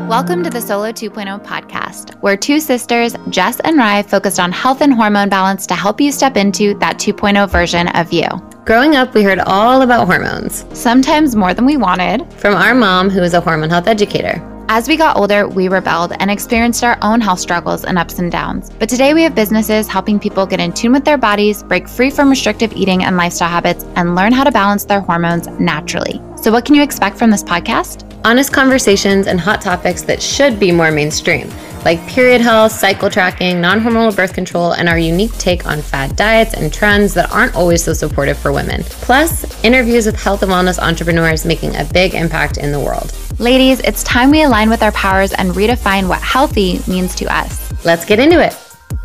Welcome to the Solo 2.0 podcast, where two sisters, Jess and Rye, focused on health and hormone balance to help you step into that 2.0 version of you. Growing up, we heard all about hormones. Sometimes more than we wanted. From our mom, who is a hormone health educator. As we got older, we rebelled and experienced our own health struggles and ups and downs. But today we have businesses helping people get in tune with their bodies, break free from restrictive eating and lifestyle habits, and learn how to balance their hormones naturally. So what can you expect from this podcast? Honest conversations and hot topics that should be more mainstream, like period health, cycle tracking, non-hormonal birth control, and our unique take on fad diets and trends that aren't always so supportive for women. Plus, interviews with health and wellness entrepreneurs making a big impact in the world. Ladies, it's time we align with our powers and redefine what healthy means to us. Let's get into it.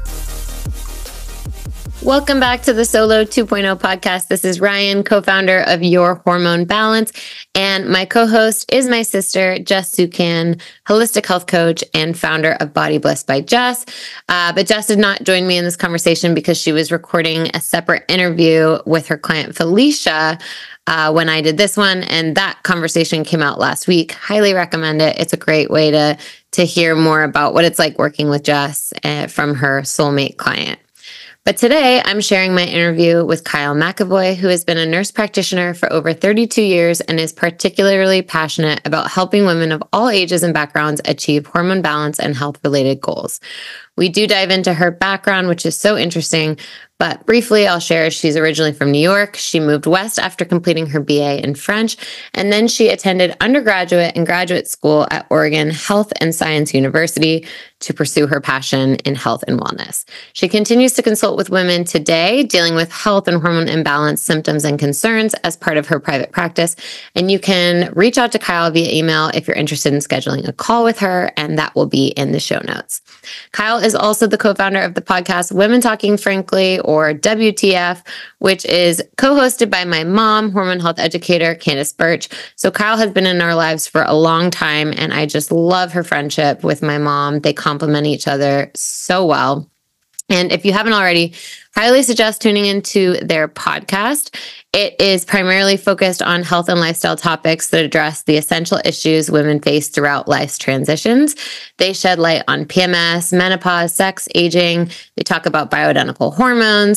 Welcome back to the Solo 2.0 podcast. This is Ryan, co-founder of Your Hormone Balance, and my co-host is my sister, Jess Sukan, holistic health coach and founder of Body Bliss by Jess. But Jess did not join me in this conversation because she was recording a separate interview with her client, Felicia, when I did this one, and that conversation came out last week. Highly recommend it. It's a great way to hear more about what it's like working with Jess from her soulmate client. But today, I'm sharing my interview with Kyle McAvoy, who has been a nurse practitioner for over 32 years and is particularly passionate about helping women of all ages and backgrounds achieve hormone balance and health-related goals. We do dive into her background, which is so interesting, but briefly, I'll share she's originally from New York. She moved west after completing her BA in French, and then she attended undergraduate and graduate school at Oregon Health and Science University to pursue her passion in health and wellness. She continues to consult with women today, dealing with health and hormone imbalance symptoms and concerns as part of her private practice. And you can reach out to Kyle via email if you're interested in scheduling a call with her, and that will be in the show notes. Kyle is also the co-founder of the podcast Women Talking Frankly, or WTF, which is co-hosted by my mom, hormone health educator, Candace Birch. So Kyle has been in our lives for a long time, and I just love her friendship with my mom. They complement each other so well. And if you haven't already, highly suggest tuning into their podcast. It is primarily focused on health and lifestyle topics that address the essential issues women face throughout life's transitions. They shed light on PMS, menopause, sex, aging. They talk about bioidentical hormones,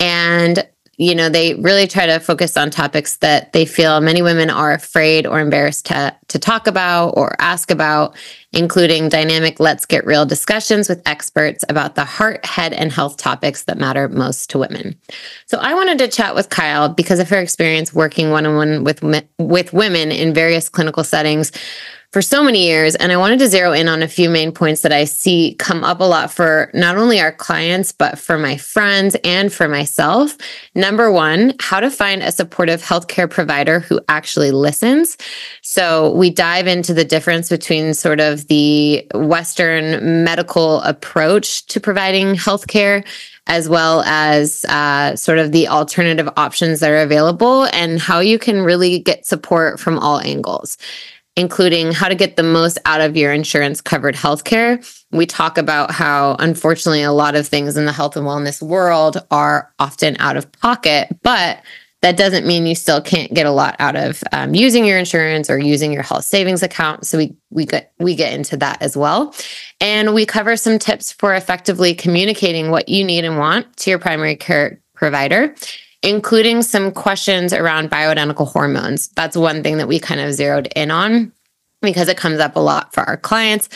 and they really try to focus on topics that they feel many women are afraid or embarrassed to talk about or ask about, including dynamic Let's Get Real discussions with experts about the heart, head, and health topics that matter most to women. So I wanted to chat with Kyle because of her experience working one-on-one with women in various clinical settings for so many years. And I wanted to zero in on a few main points that I see come up a lot for not only our clients, but for my friends and for myself. Number one, how to find a supportive healthcare provider who actually listens. So we dive into the difference between sort of the Western medical approach to providing healthcare, as well as sort of the alternative options that are available and how you can really get support from all angles, including how to get the most out of your insurance covered healthcare. We talk about how, unfortunately, a lot of things in the health and wellness world are often out of pocket, but that doesn't mean you still can't get a lot out of using your insurance or using your health savings account. So we get into that as well. And we cover some tips for effectively communicating what you need and want to your primary care provider, including some questions around bioidentical hormones. That's one thing that we kind of zeroed in on because it comes up a lot for our clients.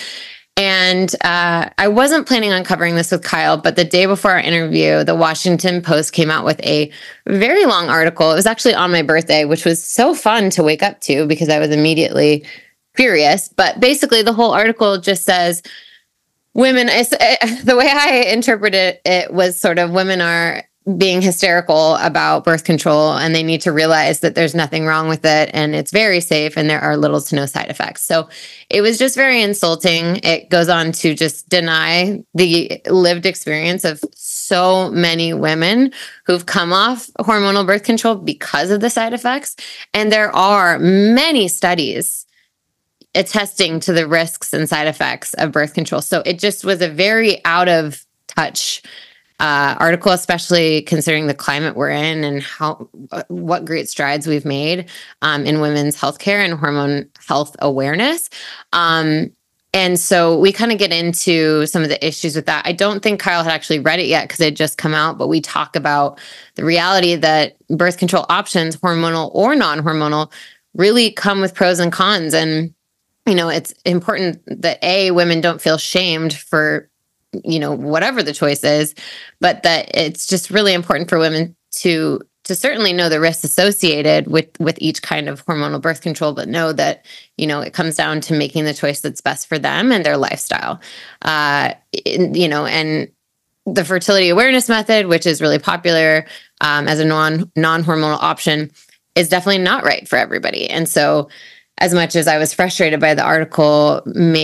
And I wasn't planning on covering this with Kyle, but the day before our interview, the Washington Post came out with a very long article. It was actually on my birthday, which was so fun to wake up to because I was immediately curious. But basically, the whole article just says, the way I interpreted it was sort of women are being hysterical about birth control and they need to realize that there's nothing wrong with it and it's very safe and there are little to no side effects. So it was just very insulting. It goes on to just deny the lived experience of so many women who've come off hormonal birth control because of the side effects. And there are many studies attesting to the risks and side effects of birth control. So it just was a very out of touch article, especially considering the climate we're in and what great strides we've made in women's healthcare and hormone health awareness. And so we kind of get into some of the issues with that. I don't think Kyle had actually read it yet because it had just come out, but we talk about the reality that birth control options, hormonal or non-hormonal, really come with pros and cons. And, it's important that women don't feel shamed for, whatever the choice is, but that it's just really important for women to certainly know the risks associated with each kind of hormonal birth control, but know that, it comes down to making the choice that's best for them and their lifestyle. And the fertility awareness method, which is really popular as a non-hormonal option, is definitely not right for everybody. And so as much as I was frustrated by the article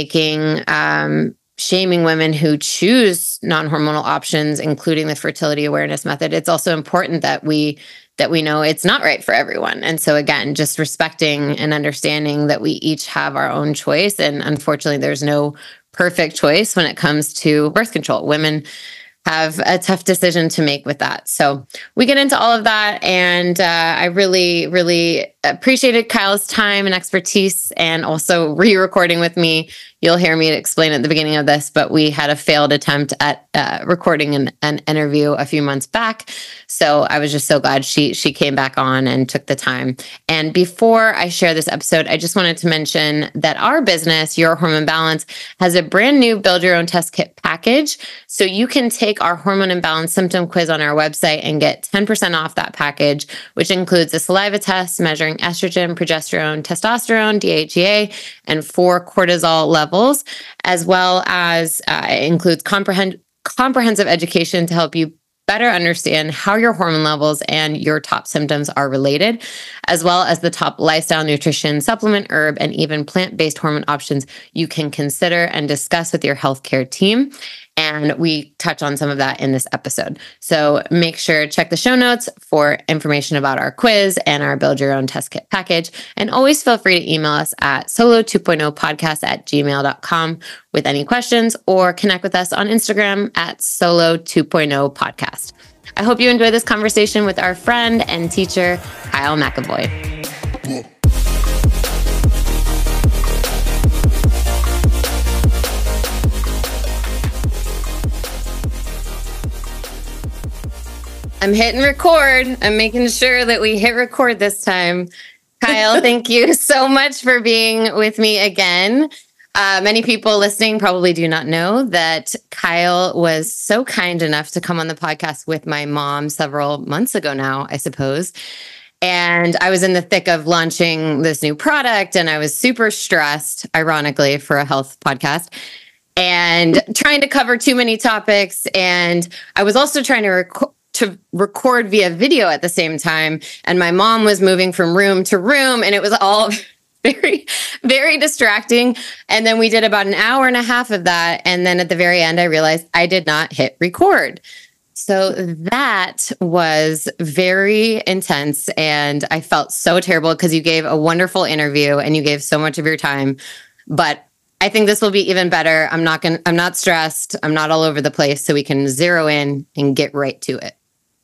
shaming women who choose non-hormonal options, including the fertility awareness method, it's also important that we know it's not right for everyone. And so again, just respecting and understanding that we each have our own choice. And unfortunately, there's no perfect choice when it comes to birth control. Women have a tough decision to make with that. So we get into all of that. And I really, really appreciated Kyle's time and expertise, and also re-recording with me. You'll hear me explain at the beginning of this, but we had a failed attempt at recording an interview a few months back. So I was just so glad she came back on and took the time. And before I share this episode, I just wanted to mention that our business, Your Hormone Balance, has a brand new Build Your Own Test Kit package. So you can take our hormone imbalance symptom quiz on our website and get 10% off that package, which includes a saliva test measuring estrogen, progesterone, testosterone, DHEA, and 4 cortisol levels, as well as it includes comprehensive education to help you better understand how your hormone levels and your top symptoms are related, as well as the top lifestyle, nutrition, supplement, herb, and even plant-based hormone options you can consider and discuss with your healthcare team. And we touch on some of that in this episode. So make sure to check the show notes for information about our quiz and our Build Your Own Test Kit package. And always feel free to email us at solo2.0podcast@gmail.com with any questions, or connect with us on Instagram at solo2.0podcast. I hope you enjoy this conversation with our friend and teacher, Kyle McAvoy. I'm hitting record. I'm making sure that we hit record this time. Kyle, thank you so much for being with me again. Many people listening probably do not know that Kyle was so kind enough to come on the podcast with my mom several months ago now, I suppose. And I was in the thick of launching this new product, and I was super stressed, ironically, for a health podcast, and trying to cover too many topics. And I was also trying to record via video at the same time. And my mom was moving from room to room, and it was all very, very distracting. And then we did about an hour and a half of that. And then at the very end, I realized I did not hit record. So that was very intense. And I felt so terrible because you gave a wonderful interview and you gave so much of your time. But I think this will be even better. I'm not stressed. I'm not all over the place. So we can zero in and get right to it.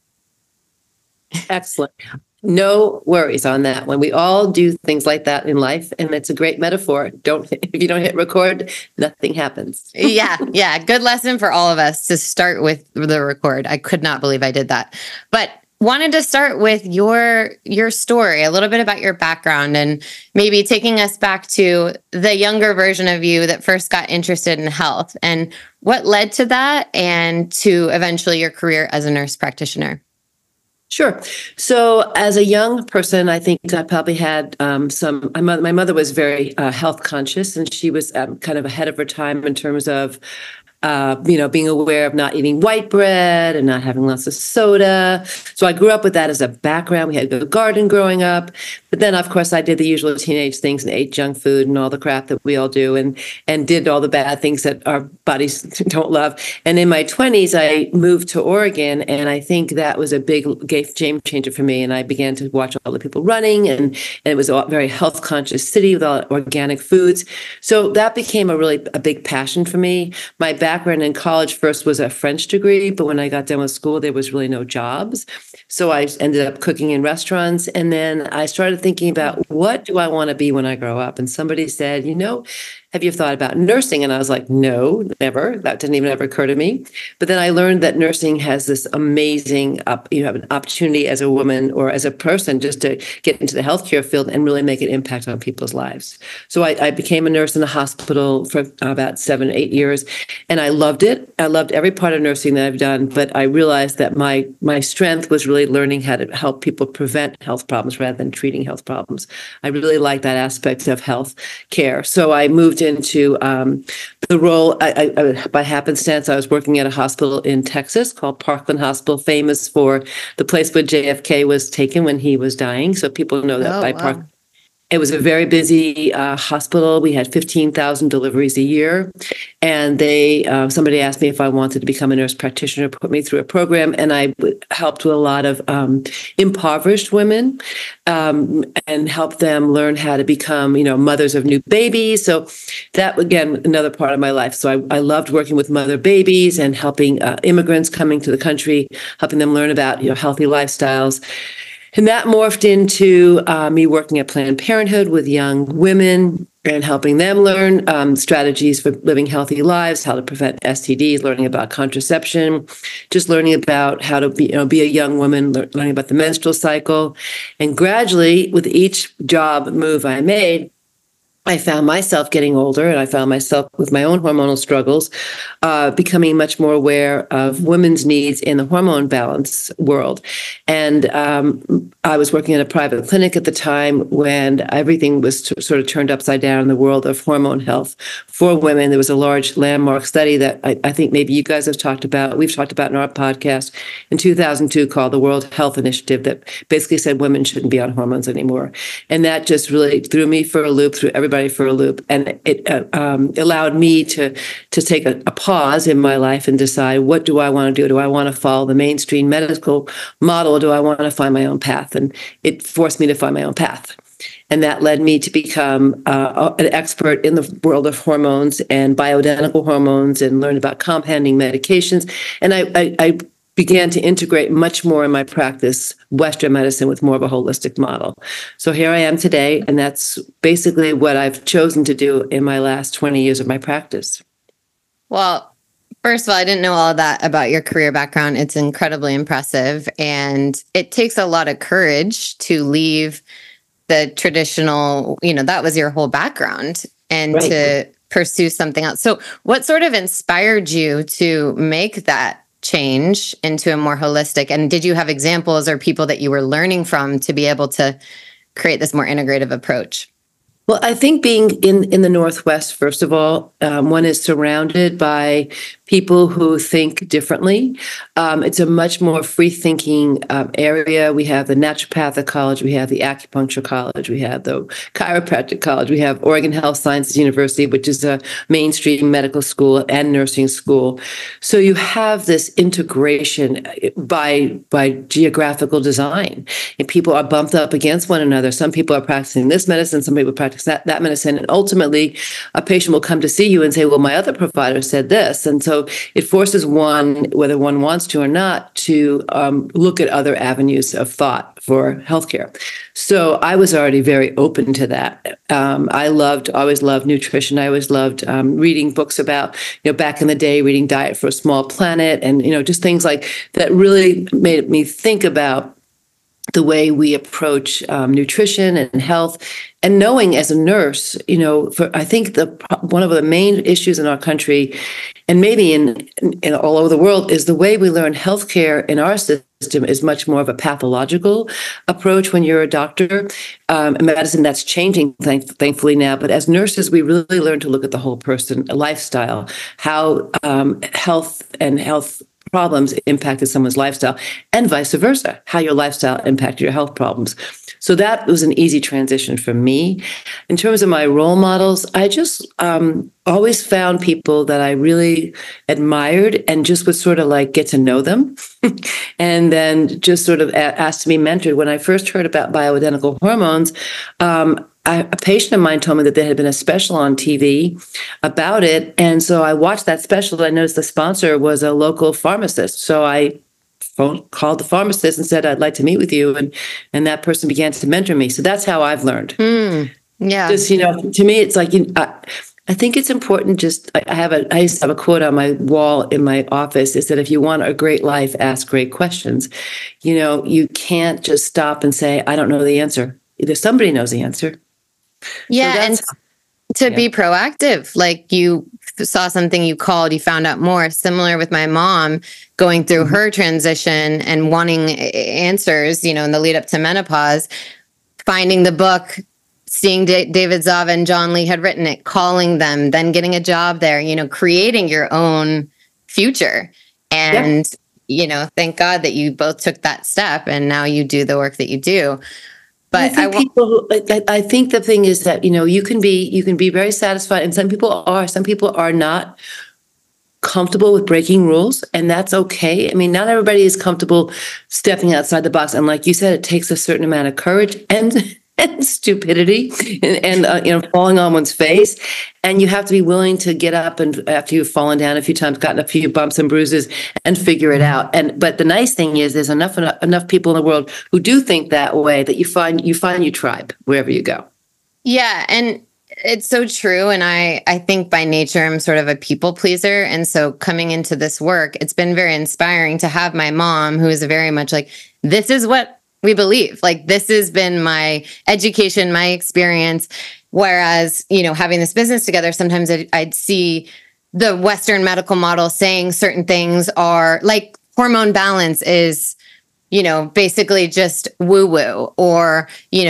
Excellent. No worries on that one. We all do things like that in life, and it's a great metaphor. If you don't hit record, nothing happens. Yeah. Good lesson for all of us to start with the record. I could not believe I did that. But wanted to start with your story, a little bit about your background, and maybe taking us back to the younger version of you that first got interested in health, and what led to that and to eventually your career as a nurse practitioner. Sure. So as a young person, I think I probably had my mother was very health conscious, and she was kind of ahead of her time in terms of being aware of not eating white bread and not having lots of soda. So I grew up with that as a background. We had a garden growing up. But then, of course, I did the usual teenage things and ate junk food and all the crap that we all do, and did all the bad things that our bodies don't love. And in my 20s, I moved to Oregon, and I think that was a big game changer for me. And I began to watch all the people running, and it was a very health conscious city with all organic foods. So that became a big passion for me. My background in college first was a French degree, but when I got done with school, there was really no jobs. So I ended up cooking in restaurants. And then I started thinking about, what do I want to be when I grow up? And somebody said, have you thought about nursing? And I was like, no, never. That didn't even ever occur to me. But then I learned that nursing has this amazing, you have an opportunity as a woman or as a person just to get into the healthcare field and really make an impact on people's lives. So I became a nurse in a hospital for about 7 or 8 years, and I loved it. I loved every part of nursing that I've done, but I realized that my strength was really learning how to help people prevent health problems rather than treating health problems. I really like that aspect of health care. So I moved into the role, by happenstance, I was working at a hospital in Texas called Parkland Hospital, famous for the place where JFK was taken when he was dying. So people know that by Parkland. It was a very busy hospital. We had 15,000 deliveries a year. And somebody asked me if I wanted to become a nurse practitioner, put me through a program. And I helped with a lot of impoverished women and helped them learn how to become, mothers of new babies. So that, again, another part of my life. So I loved working with mother babies and helping immigrants coming to the country, helping them learn about, healthy lifestyles. And that morphed into me working at Planned Parenthood with young women and helping them learn strategies for living healthy lives, how to prevent STDs, learning about contraception, just learning about how to be a young woman, learning about the menstrual cycle. And gradually, with each job move I made, I found myself getting older, and I found myself with my own hormonal struggles, becoming much more aware of women's needs in the hormone balance world. And I was working in a private clinic at the time when everything was sort of turned upside down in the world of hormone health for women. There was a large landmark study that I think maybe you guys have talked about. We've talked about in our podcast in 2002 called the World Health Initiative that basically said women shouldn't be on hormones anymore. And that just really threw me for a loop, threw everybody for a loop. And it allowed me to take a pause in my life and decide, what do I want to do? Do I want to follow the mainstream medical model? Or do I want to find my own path? And it forced me to find my own path. And that led me to become an expert in the world of hormones and bioidentical hormones and learn about compounding medications. And I began to integrate much more in my practice Western medicine with more of a holistic model. So here I am today, and that's basically what I've chosen to do in my last 20 years of my practice. Well, first of all, I didn't know all of that about your career background. It's incredibly impressive, and it takes a lot of courage to leave the traditional, that was your whole background, and right. To pursue something else. So what sort of inspired you to make that change into a more holistic? And did you have examples or people that you were learning from to be able to create this more integrative approach? Well, I think being in the Northwest, first of all, one is surrounded by people who think differently. It's a much more free-thinking area. We have the Naturopathic College, we have the Acupuncture College, we have the Chiropractic College, we have Oregon Health Sciences University, which is a mainstream medical school and nursing school. So you have this integration by geographical design, and people are bumped up against one another. Some people are practicing this medicine, some people practice that medicine, and ultimately a patient will come to see you and say, well, my other provider said this. And so it forces one, whether one wants to or not, to look at other avenues of thought for healthcare. So I was already very open to that. I always loved nutrition. I always loved reading books about, back in the day, reading Diet for a Small Planet, and, just things like that really made me think about the way we approach nutrition and health. And knowing as a nurse, I think one of the main issues in our country, and maybe in all over the world, is the way we learn healthcare in our system is much more of a pathological approach when you're a doctor. Medicine, that's changing, thankfully now. But as nurses, we really learn to look at the whole person, lifestyle, how health problems impacted someone's lifestyle, and vice versa, how your lifestyle impacted your health problems. So that was an easy transition for me. In terms of my role models, I just always found people that I really admired and just would sort of like get to know them and then just sort of asked to be mentored. When I first heard about bioidentical hormones, a patient of mine told me that there had been a special on TV about it. And so I watched that special. I noticed the sponsor was a local pharmacist. So I called the pharmacist and said, I'd like to meet with you. And that person began to mentor me. So that's how I've learned. Yeah. Just, to me, it's like, I think it's important. I used to have a quote on my wall in my office. It said, if you want a great life, ask great questions. You can't just stop and say, I don't know the answer. Either somebody knows the answer. Yeah. So to be proactive, like you saw something, you called, you found out more. Similar with my mom going through her transition and wanting answers, in the lead up to menopause, finding the book, seeing David Zava and John Lee had written it, calling them, then getting a job there, creating your own future. And, thank God that you both took that step and now you do the work that you do. But I think the thing is that, you can be very satisfied, and some people are not comfortable with breaking rules, and that's okay. I mean, not everybody is comfortable stepping outside the box. And like you said, it takes a certain amount of courage and stupidity and falling on one's face. And you have to be willing to get up and after you've fallen down a few times, gotten a few bumps and bruises, and figure it out. But the nice thing is there's enough people in the world who do think that way, that you find your tribe wherever you go. Yeah. And it's so true. And I think by nature, I'm sort of a people pleaser. And so coming into this work, it's been very inspiring to have my mom, who is very much like, this is what we believe. Like, this has been my education, my experience. Whereas, having this business together, sometimes I'd see the Western medical model saying certain things are like hormone balance is, basically just woo-woo, or,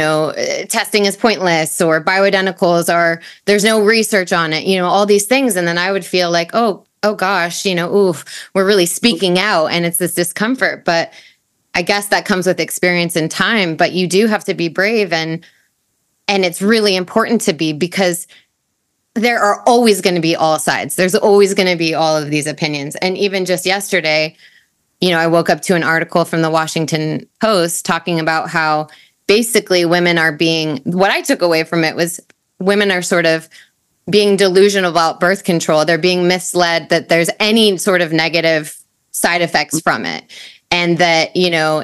testing is pointless, or bioidenticals there's no research on it, all these things. And then I would feel like, oh gosh, oof, we're really speaking out, and it's this discomfort. But I guess that comes with experience and time, but you do have to be brave, and it's really important to be, because there are always going to be all sides. There's always going to be all of these opinions. And even just yesterday, I woke up to an article from the Washington Post talking about how basically women are what I took away from it was women are sort of being delusional about birth control. They're being misled that there's any sort of negative side effects from it. And that,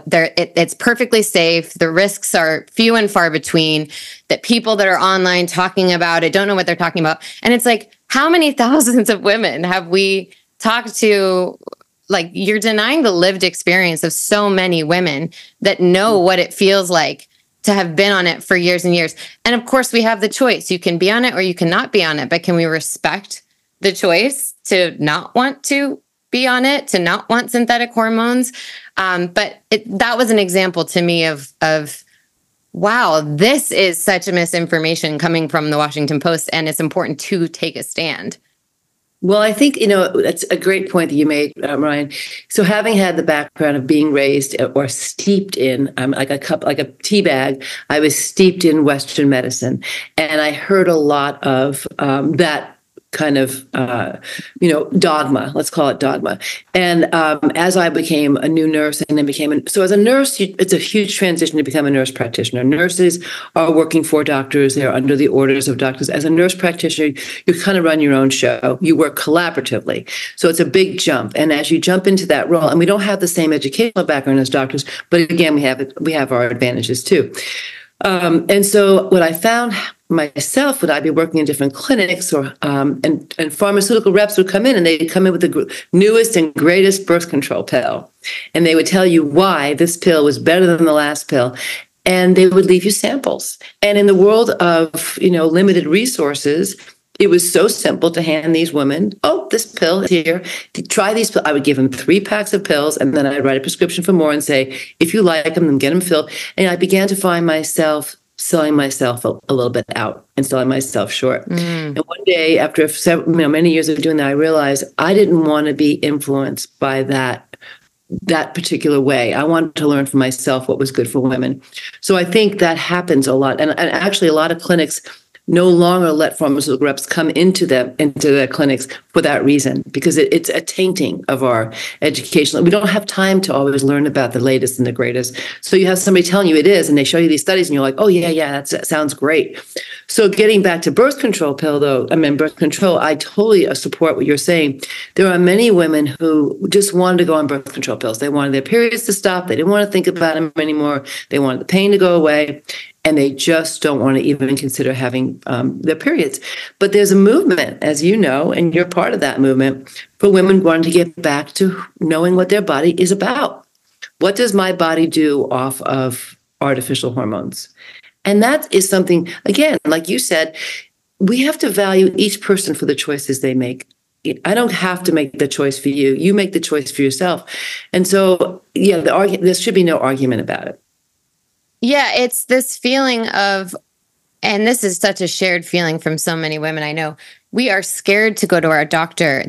it's perfectly safe. The risks are few and far between, that people that are online talking about it don't know what they're talking about. And it's like, how many thousands of women have we talked to? Like, you're denying the lived experience of so many women that know what it feels like to have been on it for years and years. And of course, we have the choice. You can be on it or you cannot be on it. But can we respect the choice to not want to be on it, to not want synthetic hormones? But that was an example to me of, wow, this is such a misinformation coming from the Washington Post, and it's important to take a stand. Well, I think, that's a great point that you made, Ryan. So having had the background of being raised or steeped in, like a tea bag, I was steeped in Western medicine. And I heard a lot of that kind of, dogma, let's call it dogma. And as I became a new nurse and then so as a nurse, it's a huge transition to become a nurse practitioner. Nurses are working for doctors. They're under the orders of doctors. As a nurse practitioner, you kind of run your own show. You work collaboratively. So it's a big jump. And as you jump into that role, and we don't have the same educational background as doctors, but again, we have our advantages too. And so what I found myself, would I be working in different clinics or and pharmaceutical reps would come in, and they'd come in with the newest and greatest birth control pill. And they would tell you why this pill was better than the last pill. And they would leave you samples. And in the world of, limited resources, it was so simple to hand these women, this pill is here. Try these pills. I would give them 3 packs of pills, and then I'd write a prescription for more and say, if you like them, then get them filled. And I began to find myself selling myself a little bit out and selling myself short. And one day, after many years of doing that, I realized I didn't want to be influenced by that particular way. I wanted to learn for myself what was good for women. So I think that happens a lot. And actually, a lot of clinics no longer let pharmaceutical reps come into their clinics for that reason, because it's a tainting of our education. We don't have time to always learn about the latest and the greatest. So you have somebody telling you it is, and they show you these studies, and you're like, oh, yeah, that sounds great. So getting back to birth control, I totally support what you're saying. There are many women who just wanted to go on birth control pills. They wanted their periods to stop. They didn't want to think about them anymore. They wanted the pain to go away. and they just don't want to even consider having their periods. But there's a movement, as you know, and you're part of that movement, for women wanting to get back to knowing what their body is about. What does my body do off of artificial hormones? And that is something, again, like you said, we have to value each person for the choices they make. I don't have to make the choice for you. You make the choice for yourself. And so, yeah, there should be no argument about it. Yeah, it's this feeling of, and this is such a shared feeling from so many women I know, we are scared to go to our doctor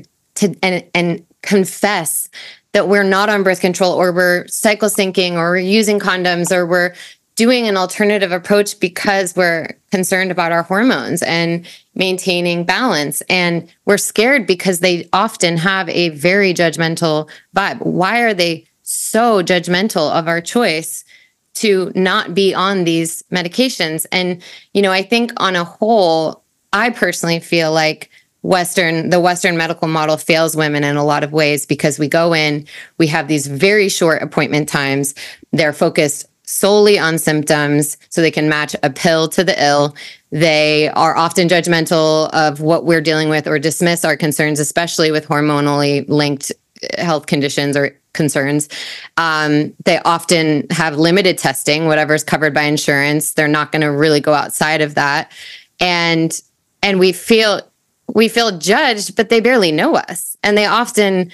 and confess that we're not on birth control, or we're cycle syncing, or we're using condoms, or we're doing an alternative approach because we're concerned about our hormones and maintaining balance. And we're scared because they often have a very judgmental vibe. Why are they so judgmental of our choice to not be on these medications? And, I think on a whole, I personally feel like the Western medical model fails women in a lot of ways, because we go in, we have these very short appointment times. They're focused solely on symptoms so they can match a pill to the ill. They are often judgmental of what we're dealing with, or dismiss our concerns, especially with hormonally linked health conditions or concerns. They often have limited testing, whatever's covered by insurance. They're not going to really go outside of that. And we feel judged, but they barely know us. And they often,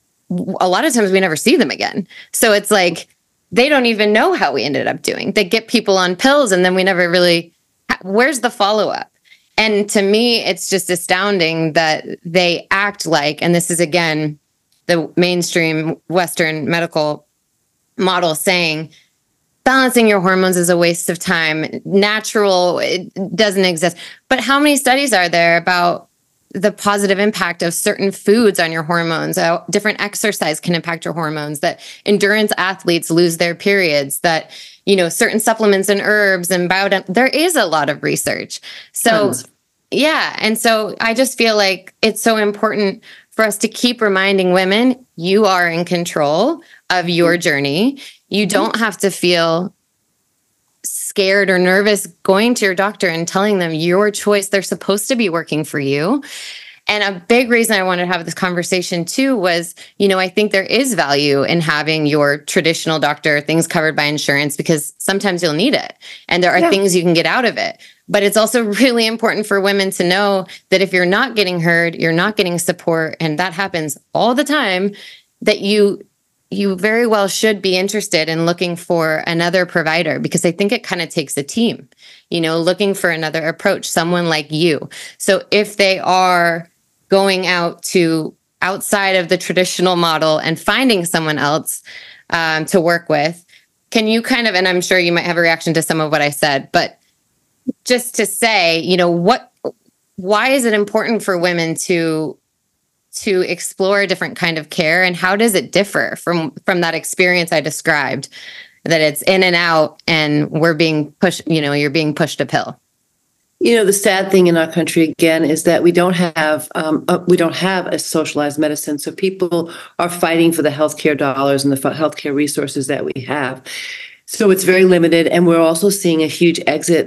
a lot of times we never see them again. So it's like, they don't even know how we ended up doing. They get people on pills, and then we never really, where's the follow-up? And to me, it's just astounding that they act like, and this is again, the mainstream Western medical model saying, balancing your hormones is a waste of time. Natural, it doesn't exist. But how many studies are there about the positive impact of certain foods on your hormones? Different exercise can impact your hormones, that endurance athletes lose their periods, that, certain supplements and herbs and there is a lot of research. So, yeah. And so I just feel like it's so important for us to keep reminding women, you are in control of your journey. You don't have to feel scared or nervous going to your doctor and telling them your choice. They're supposed to be working for you. And a big reason I wanted to have this conversation too was, I think there is value in having your traditional doctor, things covered by insurance, because sometimes you'll need it. And there are things you can get out of it. But it's also really important for women to know that if you're not getting heard, you're not getting support, and that happens all the time, that you very well should be interested in looking for another provider, because I think it kind of takes a team, looking for another approach, someone like you. So if they are going outside of the traditional model and finding someone else to work with, can you kind of, and I'm sure you might have a reaction to some of what I said, but just to say, why is it important for women to explore a different kind of care, and how does it differ from that experience I described, that it's in and out and we're being pushed, you're being pushed a pill? The sad thing in our country, again, is that we don't have a socialized medicine. So people are fighting for the healthcare dollars and the healthcare resources that we have. So it's very limited. And we're also seeing a huge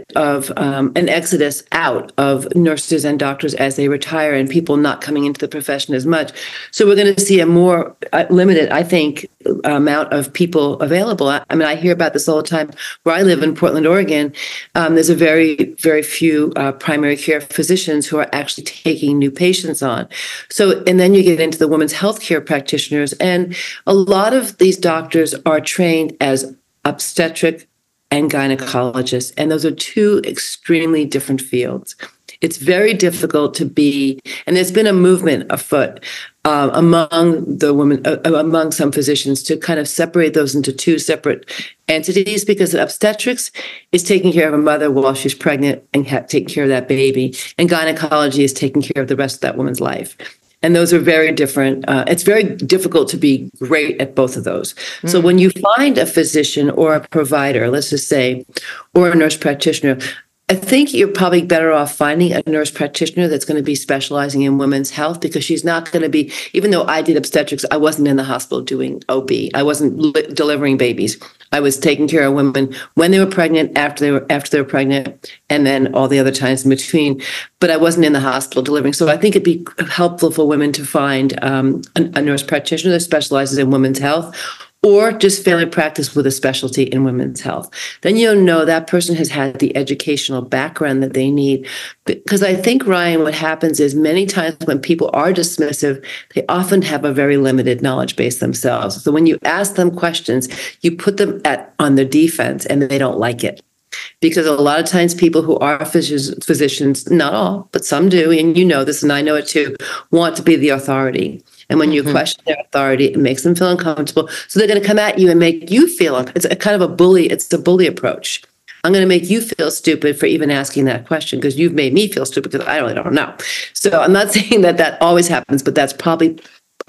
an exodus out of nurses and doctors as they retire, and people not coming into the profession as much. So we're going to see a more limited, I think, amount of people available. I mean, I hear about this all the time. Where I live in Portland, Oregon, there's a very, very few primary care physicians who are actually taking new patients on. So, and then you get into the women's healthcare practitioners, and a lot of these doctors are trained as obstetric and gynecologists, and those are two extremely different fields. It's very difficult to be, and there's been a movement afoot among the women, among some physicians, to kind of separate those into two separate entities, because obstetrics is taking care of a mother while she's pregnant and taking care of that baby, and gynecology is taking care of the rest of that woman's life. And those are very different. It's very difficult to be great at both of those. So when you find a physician or a provider, let's just say, or a nurse practitioner, I think you're probably better off finding a nurse practitioner that's going to be specializing in women's health, because she's not going to be, even though I did obstetrics, I wasn't in the hospital doing OB. I wasn't delivering babies. I was taking care of women when they were pregnant, after they were pregnant, and then all the other times in between. But I wasn't in the hospital delivering. So I think it'd be helpful for women to find a nurse practitioner that specializes in women's health, or just family practice with a specialty in women's health. Then you'll know that person has had the educational background that they need. Because I think, Ryan, what happens is many times when people are dismissive, they often have a very limited knowledge base themselves. So when you ask them questions, you put them on their defense, and they don't like it. Because a lot of times people who are physicians, not all, but some do, and you know this and I know it too, want to be the authority. And when you question their authority, it makes them feel uncomfortable. So they're going to come at you and make you feel, it's a kind of a bully. It's the bully approach. I'm going to make you feel stupid for even asking that question, because you've made me feel stupid because I really don't know. So I'm not saying that always happens, but that's probably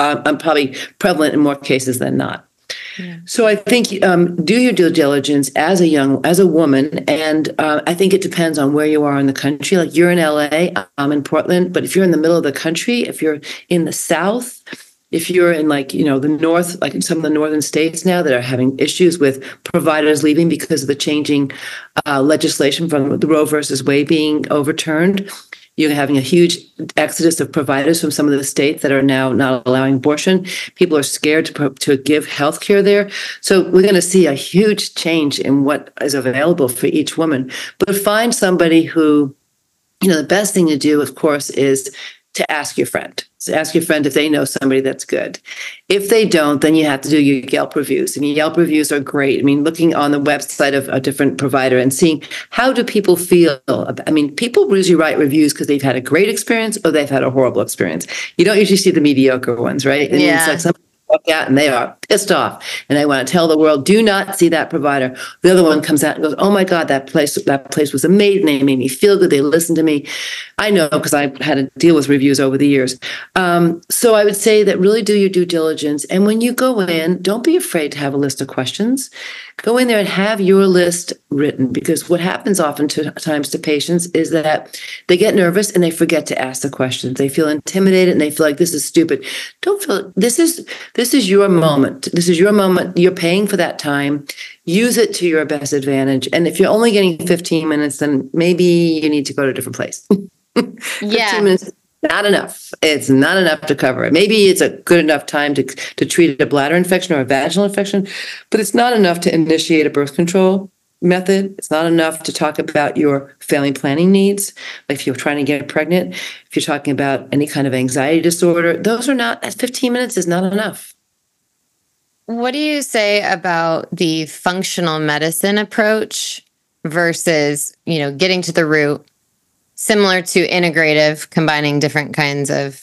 prevalent in more cases than not. Yeah. So I think do your due diligence as a woman, and I think it depends on where you are in the country. Like, you're in LA, I'm in Portland, but if you're in the middle of the country, if you're in the South, if you're in the North, like in some of the northern states now that are having issues with providers leaving because of the changing legislation from the Roe versus Wade being overturned. You're having a huge exodus of providers from some of the states that are now not allowing abortion. People are scared to give health care there. So we're going to see a huge change in what is available for each woman. But find somebody who, the best thing to do, of course, is to ask your friend. So ask your friend if they know somebody that's good. If they don't, then you have to do your Yelp reviews. I mean, Yelp reviews are great. I mean, looking on the website of a different provider and seeing how do people feel. I mean, people usually write reviews because they've had a great experience or they've had a horrible experience. You don't usually see the mediocre ones, right? And it's like somebody walk out and they are pissed off and they want to tell the world, do not see that provider. The other one comes out and goes, oh my God, that place was amazing. They made me feel good. They listened to me. I know, because I had to deal with reviews over the years. So I would say that really do your due diligence. And when you go in, don't be afraid to have a list of questions. Go in there and have your list written, because what happens oftentimes to patients is that they get nervous and they forget to ask the questions. They feel intimidated and they feel like this is stupid. Don't feel this is your moment. This is your moment. You're paying for that time. Use it to your best advantage. And if you're only getting 15 minutes, then maybe you need to go to a different place. 15 minutes is not enough. It's not enough to cover it. Maybe it's a good enough time to treat a bladder infection or a vaginal infection, but it's not enough to initiate a birth control method. It's not enough to talk about your family planning needs. Like if you're trying to get pregnant, if you're talking about any kind of anxiety disorder, those are not, 15 minutes is not enough. What do you say about the functional medicine approach versus, getting to the root, similar to integrative, combining different kinds of,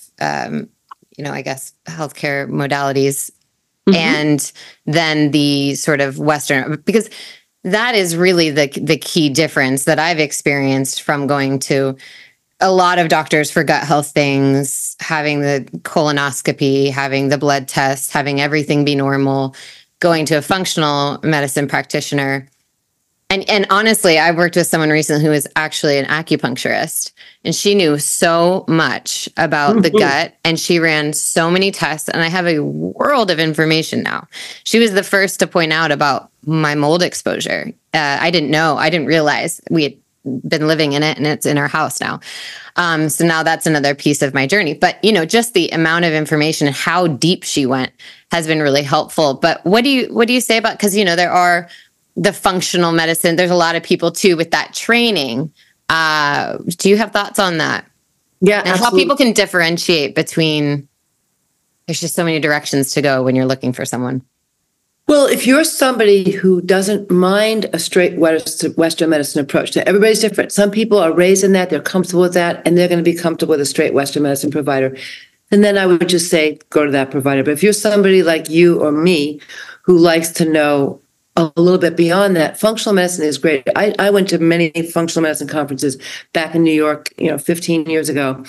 I guess, healthcare modalities, and then the sort of Western, because that is really the key difference that I've experienced from going to a lot of doctors for gut health things, having the colonoscopy, having the blood test, having everything be normal, going to a functional medicine practitioner. And honestly, I worked with someone recently who was actually an acupuncturist, and she knew so much about the gut, and she ran so many tests, and I have a world of information now. She was the first to point out about my mold exposure. I didn't realize we had been living in it, and it's in our house now. So now that's another piece of my journey. But, just the amount of information and how deep she went has been really helpful. But what do you say about, because, there are the functional medicine, there's a lot of people too with that training. Do you have thoughts on that? Yeah, and how people can differentiate between, there's just so many directions to go when you're looking for someone. Well, if you're somebody who doesn't mind a straight Western medicine approach, everybody's different. Some people are raised in that, they're comfortable with that, and they're going to be comfortable with a straight Western medicine provider. And then I would just say, go to that provider. But if you're somebody like you or me who likes to know a little bit beyond that, functional medicine is great. I went to many functional medicine conferences back in New York, 15 years ago.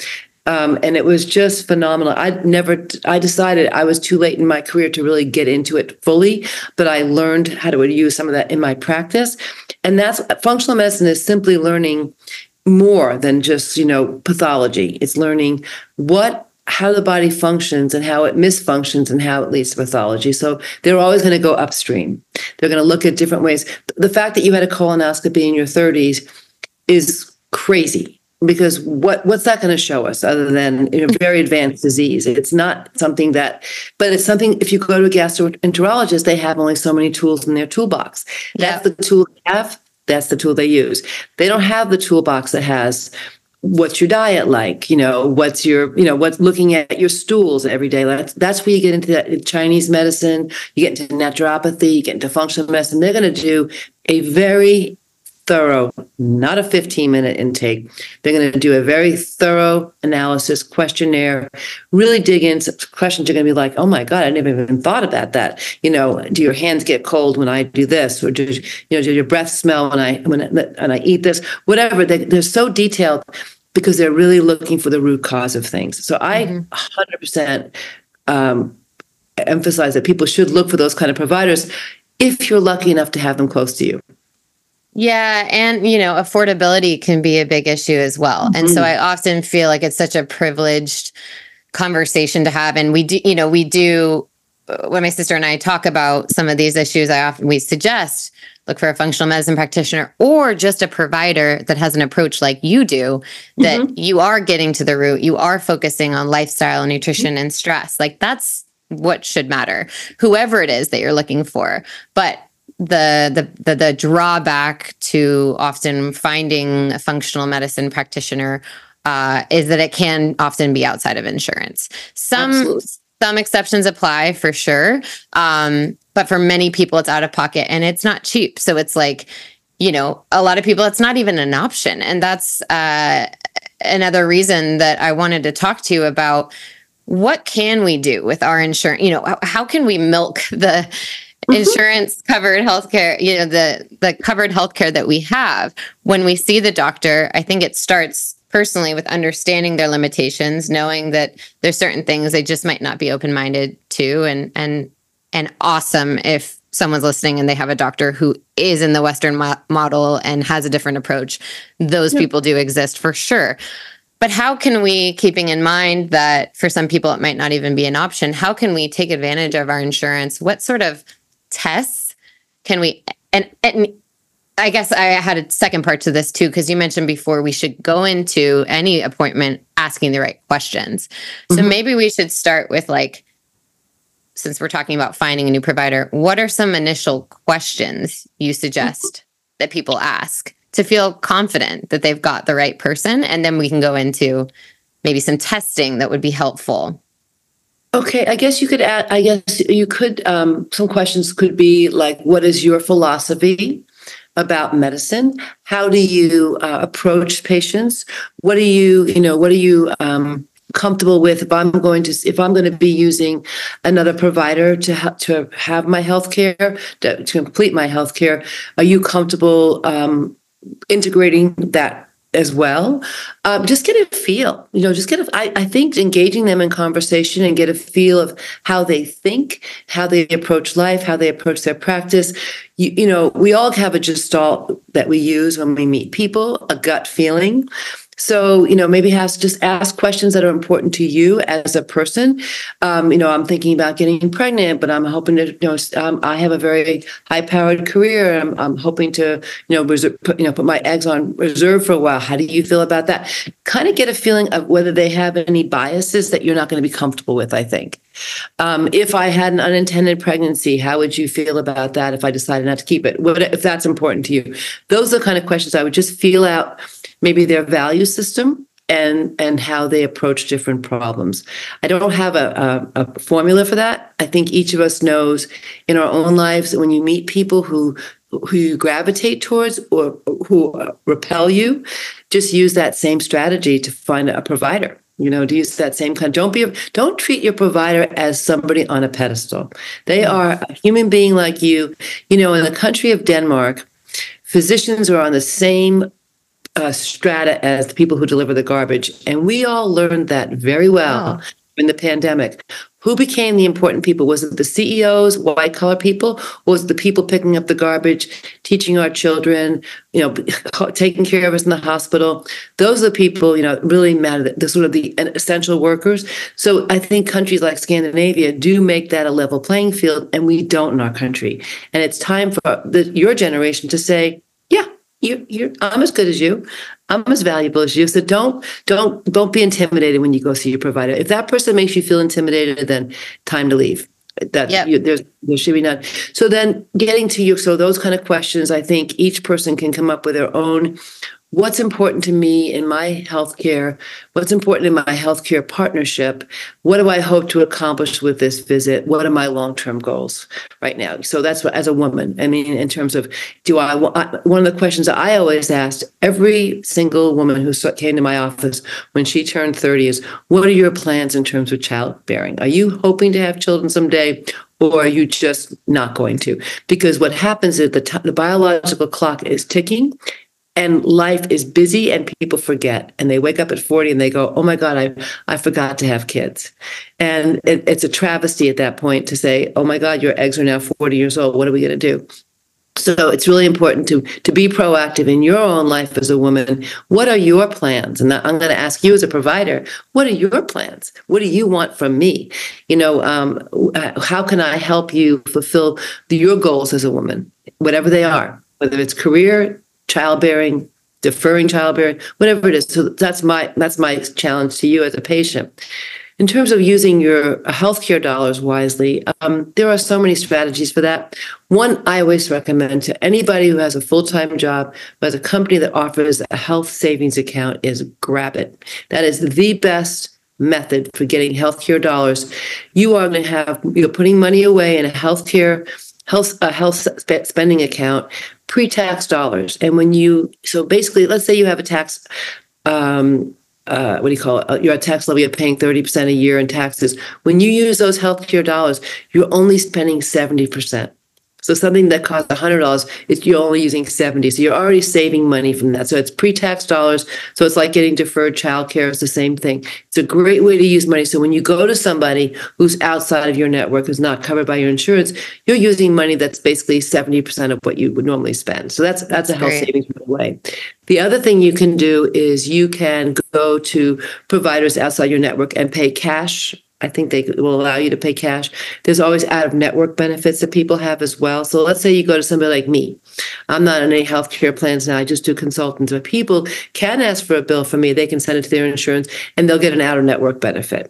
And it was just phenomenal. I decided I was too late in my career to really get into it fully, but I learned how to use some of that in my practice. And that's functional medicine is simply learning more than just, pathology. It's learning how the body functions and how it misfunctions and how it leads to pathology. So they're always going to go upstream. They're going to look at different ways. The fact that you had a colonoscopy in your 30s is crazy, because what's that going to show us other than very advanced disease? It's not something but it's something, if you go to a gastroenterologist, they have only so many tools in their toolbox. That's the tool they have. That's the tool they use. They don't have the toolbox that has what's your diet like, what's looking at your stools every day. That's where you get into that Chinese medicine, you get into naturopathy, you get into functional medicine. They're going to do a very thorough, not a 15-minute intake. They're going to do a very thorough analysis, questionnaire, really dig into questions. You're going to be like, oh my God, I never even thought about that. Do your hands get cold when I do this? Or do your breath smell when I eat this? Whatever. They're so detailed because they're really looking for the root cause of things. So I 100% emphasize that people should look for those kind of providers if you're lucky enough to have them close to you. Yeah. And, affordability can be a big issue as well. Mm-hmm. And so I often feel like it's such a privileged conversation to have. And we do, when my sister and I talk about some of these issues, we suggest look for a functional medicine practitioner or just a provider that has an approach like you do, that you are getting to the root, you are focusing on lifestyle, nutrition, and stress. Like that's what should matter, whoever it is that you're looking for. But the drawback to often finding a functional medicine practitioner is that it can often be outside of insurance. Some exceptions apply for sure. But for many people, it's out of pocket and it's not cheap. So it's like, a lot of people, it's not even an option. And that's another reason that I wanted to talk to you about what can we do with our insurance? How can we milk the insurance covered healthcare, the covered healthcare that we have when we see the doctor? I think it starts personally with understanding their limitations, knowing that there's certain things they just might not be open-minded to, and awesome if someone's listening and they have a doctor who is in the Western model and has a different approach. Those people do exist for sure. But how can we, keeping in mind that for some people it might not even be an option, how can we take advantage of our insurance? What sort of tests can we, and I guess I had a second part to this too, because you mentioned before we should go into any appointment asking the right questions. So maybe we should start with, like, since we're talking about finding a new provider, what are some initial questions you suggest that people ask to feel confident that they've got the right person? And then we can go into maybe some testing that would be helpful. Okay, I guess you could add, some questions could be like, what is your philosophy about medicine? How do you approach patients? What are you comfortable with if I'm going to be using another provider to have my healthcare, to complete my healthcare? Are you comfortable integrating that as well? Just get a feel, I think engaging them in conversation and get a feel of how they think, how they approach life, how they approach their practice. We all have a gestalt that we use when we meet people, a gut feeling. So, maybe just ask questions that are important to you as a person. I'm thinking about getting pregnant, but I'm hoping to, I have a very high-powered career. I'm hoping to, put my eggs on reserve for a while. How do you feel about that? Kind of get a feeling of whether they have any biases that you're not going to be comfortable with, I think. If I had an unintended pregnancy, how would you feel about that if I decided not to keep it? If that's important to you? Those are the kind of questions I would just feel out, maybe their value system and how they approach different problems. I don't have a formula for that. I think each of us knows in our own lives that when you meet people who you gravitate towards or who repel you, just use that same strategy to find a provider. To use that same kind. Don't treat your provider as somebody on a pedestal. They are a human being like you. In the country of Denmark, physicians are on the same strata as the people who deliver the garbage. And we all learned that very well in the pandemic. Who became the important people? Was it the CEOs, white collar people, or was it the people picking up the garbage, teaching our children, taking care of us in the hospital? Those are the people, really matter, the sort of the essential workers. So I think countries like Scandinavia do make that a level playing field, and we don't in our country. And it's time for your generation to say, yeah, I'm as good as you. I'm as valuable as you. So don't be intimidated when you go see your provider. If that person makes you feel intimidated, then time to leave. There should be none. So then getting to you, so those kind of questions, I think each person can come up with their own. What's important to me in my healthcare? What's important in my healthcare partnership? What do I hope to accomplish with this visit? What are my long-term goals right now? So that's what, as a woman, I mean, in terms of, one of the questions that I always asked every single woman who came to my office when she turned 30 is, what are your plans in terms of childbearing? Are you hoping to have children someday? Or are you just not going to? Because what happens is the biological clock is ticking, and life is busy, and people forget, and they wake up at 40 and they go, oh my God, I forgot to have kids. And it's a travesty at that point to say, oh my God, your eggs are now 40 years old. What are we going to do? So it's really important to be proactive in your own life as a woman. What are your plans? And I'm going to ask you as a provider, what are your plans? What do you want from me? How can I help you fulfill your goals as a woman, whatever they are, whether it's career, childbearing, deferring childbearing, whatever it is. So that's my challenge to you as a patient. In terms of using your healthcare dollars wisely, there are so many strategies for that. One I always recommend to anybody who has a full-time job, who has a company that offers a health savings account, is grab it. That is the best method for getting healthcare dollars. You're putting money away in a health spending account, pre-tax dollars. And so basically, let's say you have a tax, you're at tax level, you're paying 30% a year in taxes. When you use those healthcare dollars, you're only spending 70%. So something that costs $100, you're only using 70. So you're already saving money from that. So it's pre-tax dollars. So it's like getting deferred childcare. It's the same thing. It's a great way to use money. So when you go to somebody who's outside of your network, who's not covered by your insurance, you're using money that's basically 70% of what you would normally spend. So that's a health savings way. The other thing you can do is you can go to providers outside your network and pay cash. I think they will allow you to pay cash. There's always out-of-network benefits that people have as well. So let's say you go to somebody like me. I'm not on any healthcare plans now. I just do consultants. But people can ask for a bill from me. They can send it to their insurance, and they'll get an out-of-network benefit.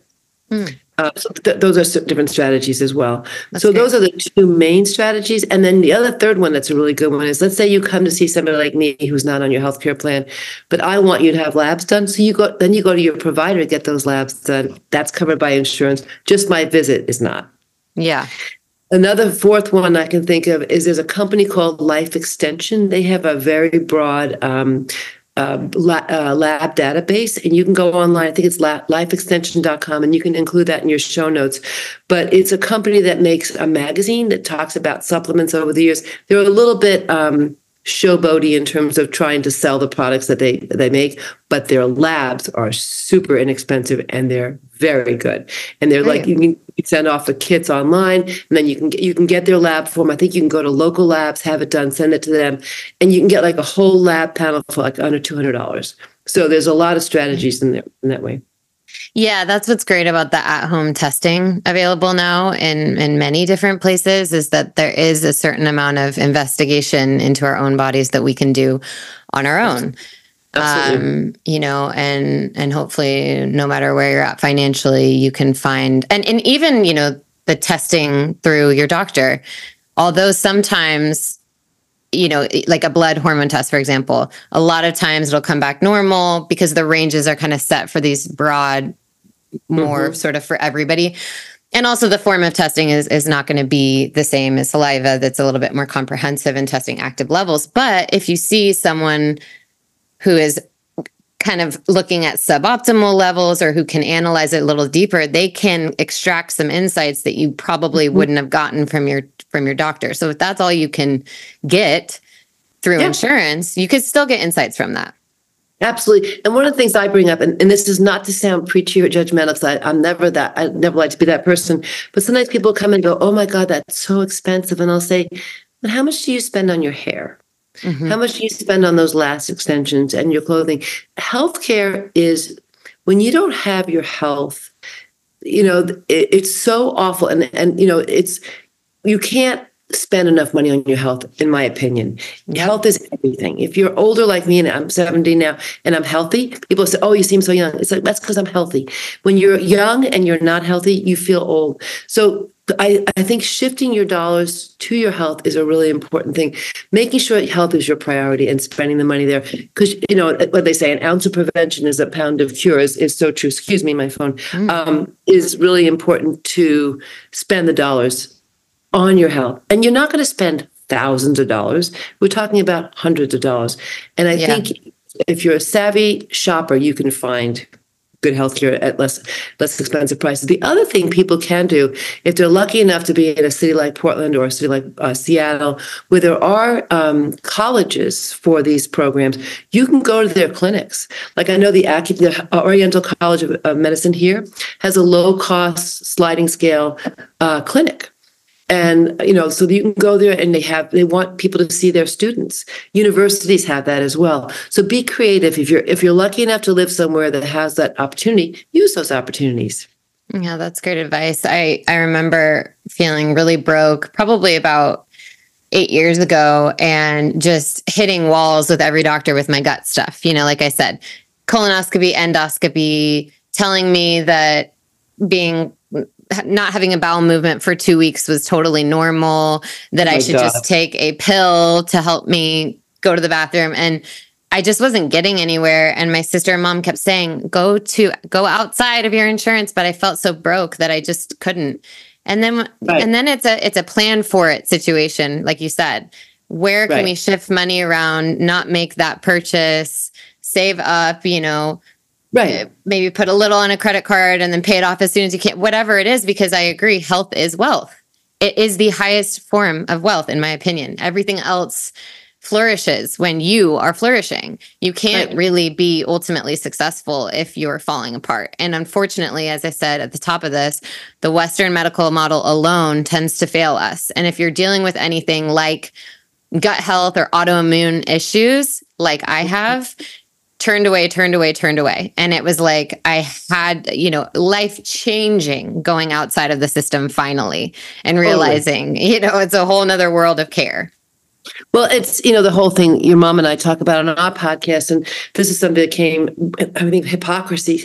Those are different strategies as well. Those are the two main strategies. And then the other third one that's a really good one is, let's say you come to see somebody like me who's not on your healthcare plan, but I want you to have labs done. So you go to your provider to get those labs done. That's covered by insurance. Just my visit is not. Yeah. Another fourth one I can think of is there's a company called Life Extension. They have a very broad lab database, and you can go online. I think it's lifeextension.com, and you can include that in your show notes. But it's a company that makes a magazine that talks about supplements over the years. They're a little bit showboaty in terms of trying to sell the products that they make, but their labs are super inexpensive and they're very good. And they're like, you can send off the kits online, and then you can get their lab form. I think you can go to local labs, have it done, send it to them, and you can get like a whole lab panel for like under $200. So there's a lot of strategies in that way. Yeah, that's what's great about the at-home testing available now in many different places, is that there is a certain amount of investigation into our own bodies that we can do on our own. Absolutely. And hopefully no matter where you're at financially, you can find, and even, the testing through your doctor, although sometimes, like a blood hormone test, for example, a lot of times it'll come back normal because the ranges are kind of set for these broad, more sort of for everybody. And also the form of testing is not going to be the same as saliva. That's a little bit more comprehensive in testing active levels. But if you see someone who is kind of looking at suboptimal levels or who can analyze it a little deeper, they can extract some insights that you probably wouldn't have gotten from your doctor. So if that's all you can get through insurance, you could still get insights from that. Absolutely. And one of the things I bring up, and this is not to sound preachy or judgmental, because I'm never that, I never like to be that person, but sometimes people come and go, oh my God, that's so expensive. And I'll say, but how much do you spend on your hair? Mm-hmm. How much do you spend on those lash extensions and your clothing? Healthcare is, when you don't have your health, it's so awful. And you can't spend enough money on your health, in my opinion. Health is everything. If you're older like me, and I'm 70 now, and I'm healthy, people say, oh, you seem so young. It's like, that's because I'm healthy. When you're young and you're not healthy, you feel old. So I think shifting your dollars to your health is a really important thing. Making sure that health is your priority and spending the money there. Because, what they say, an ounce of prevention is a pound of cure is so true. Excuse me, my phone. Is really important to spend the dollars on your health. And you're not going to spend thousands of dollars. We're talking about hundreds of dollars. And I think if you're a savvy shopper, you can find good healthcare at less expensive prices. The other thing people can do, if they're lucky enough to be in a city like Portland or a city like Seattle, where there are colleges for these programs, you can go to their clinics. Like I know the Oriental College of Medicine here has a low-cost sliding scale clinic. And, so you can go there and they want people to see their students. Universities have that as well. So be creative. If you're lucky enough to live somewhere that has that opportunity, use those opportunities. Yeah, that's great advice. I remember feeling really broke probably about 8 years ago and just hitting walls with every doctor with my gut stuff. Like I said, colonoscopy, endoscopy, telling me that not having a bowel movement for 2 weeks was totally normal, that I should just take a pill to help me go to the bathroom. And I just wasn't getting anywhere. And my sister and mom kept saying, go outside of your insurance. But I felt so broke that I just couldn't. And then it's a plan for it situation. Like you said, where can we shift money around, not make that purchase, save up, Right. Maybe put a little on a credit card and then pay it off as soon as you can, whatever it is, because I agree, health is wealth. It is the highest form of wealth, in my opinion. Everything else flourishes when you are flourishing. You can't really be ultimately successful if you're falling apart. And unfortunately, as I said at the top of this, the Western medical model alone tends to fail us. And if you're dealing with anything like gut health or autoimmune issues, like I have, turned away. And it was like I had, life changing going outside of the system finally and realizing, it's a whole nother world of care. Well, it's, the whole thing your mom and I talk about on our podcast. And this is something that came, I think Hippocrates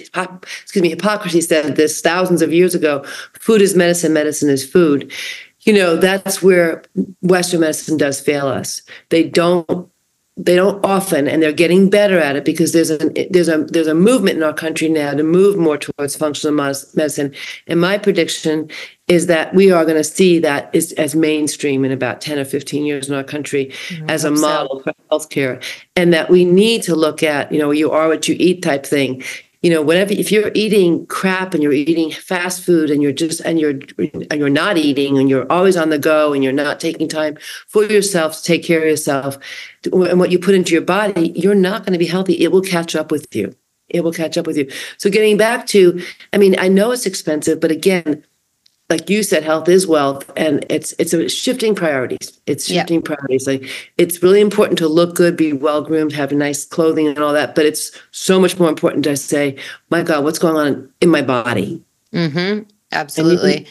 said this thousands of years ago. Food is medicine, medicine is food. That's where Western medicine does fail us. They don't often, and they're getting better at it because there's a movement in our country now to move more towards functional medicine. And my prediction is that we are going to see that as mainstream in about 10 or 15 years in our country as a model for healthcare, and that we need to look at, you are what you eat type thing. If you're eating crap and you're eating fast food and you're not eating and you're always on the go and you're not taking time for yourself to take care of yourself and what you put into your body, you're not going to be healthy. It will catch up with you. So getting back to, I know it's expensive, but again, like you said, health is wealth, and it's shifting priorities. Like, it's really important to look good, be well-groomed, have nice clothing and all that. But it's so much more important to say, my God, what's going on in my body? Mm-hmm. Absolutely.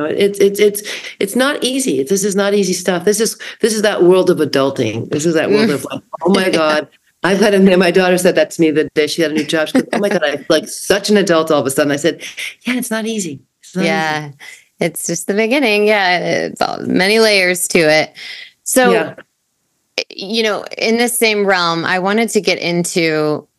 It's not easy. This is not easy stuff. This is that world of adulting. This is that world of like, oh my God. I've had my daughter said that to me the day she had a new job. She goes, oh my God, I feel like such an adult all of a sudden. I said, yeah, it's not easy. Easy. It's just the beginning. Yeah. It's all many layers to it. So, in this same realm, I wanted to get into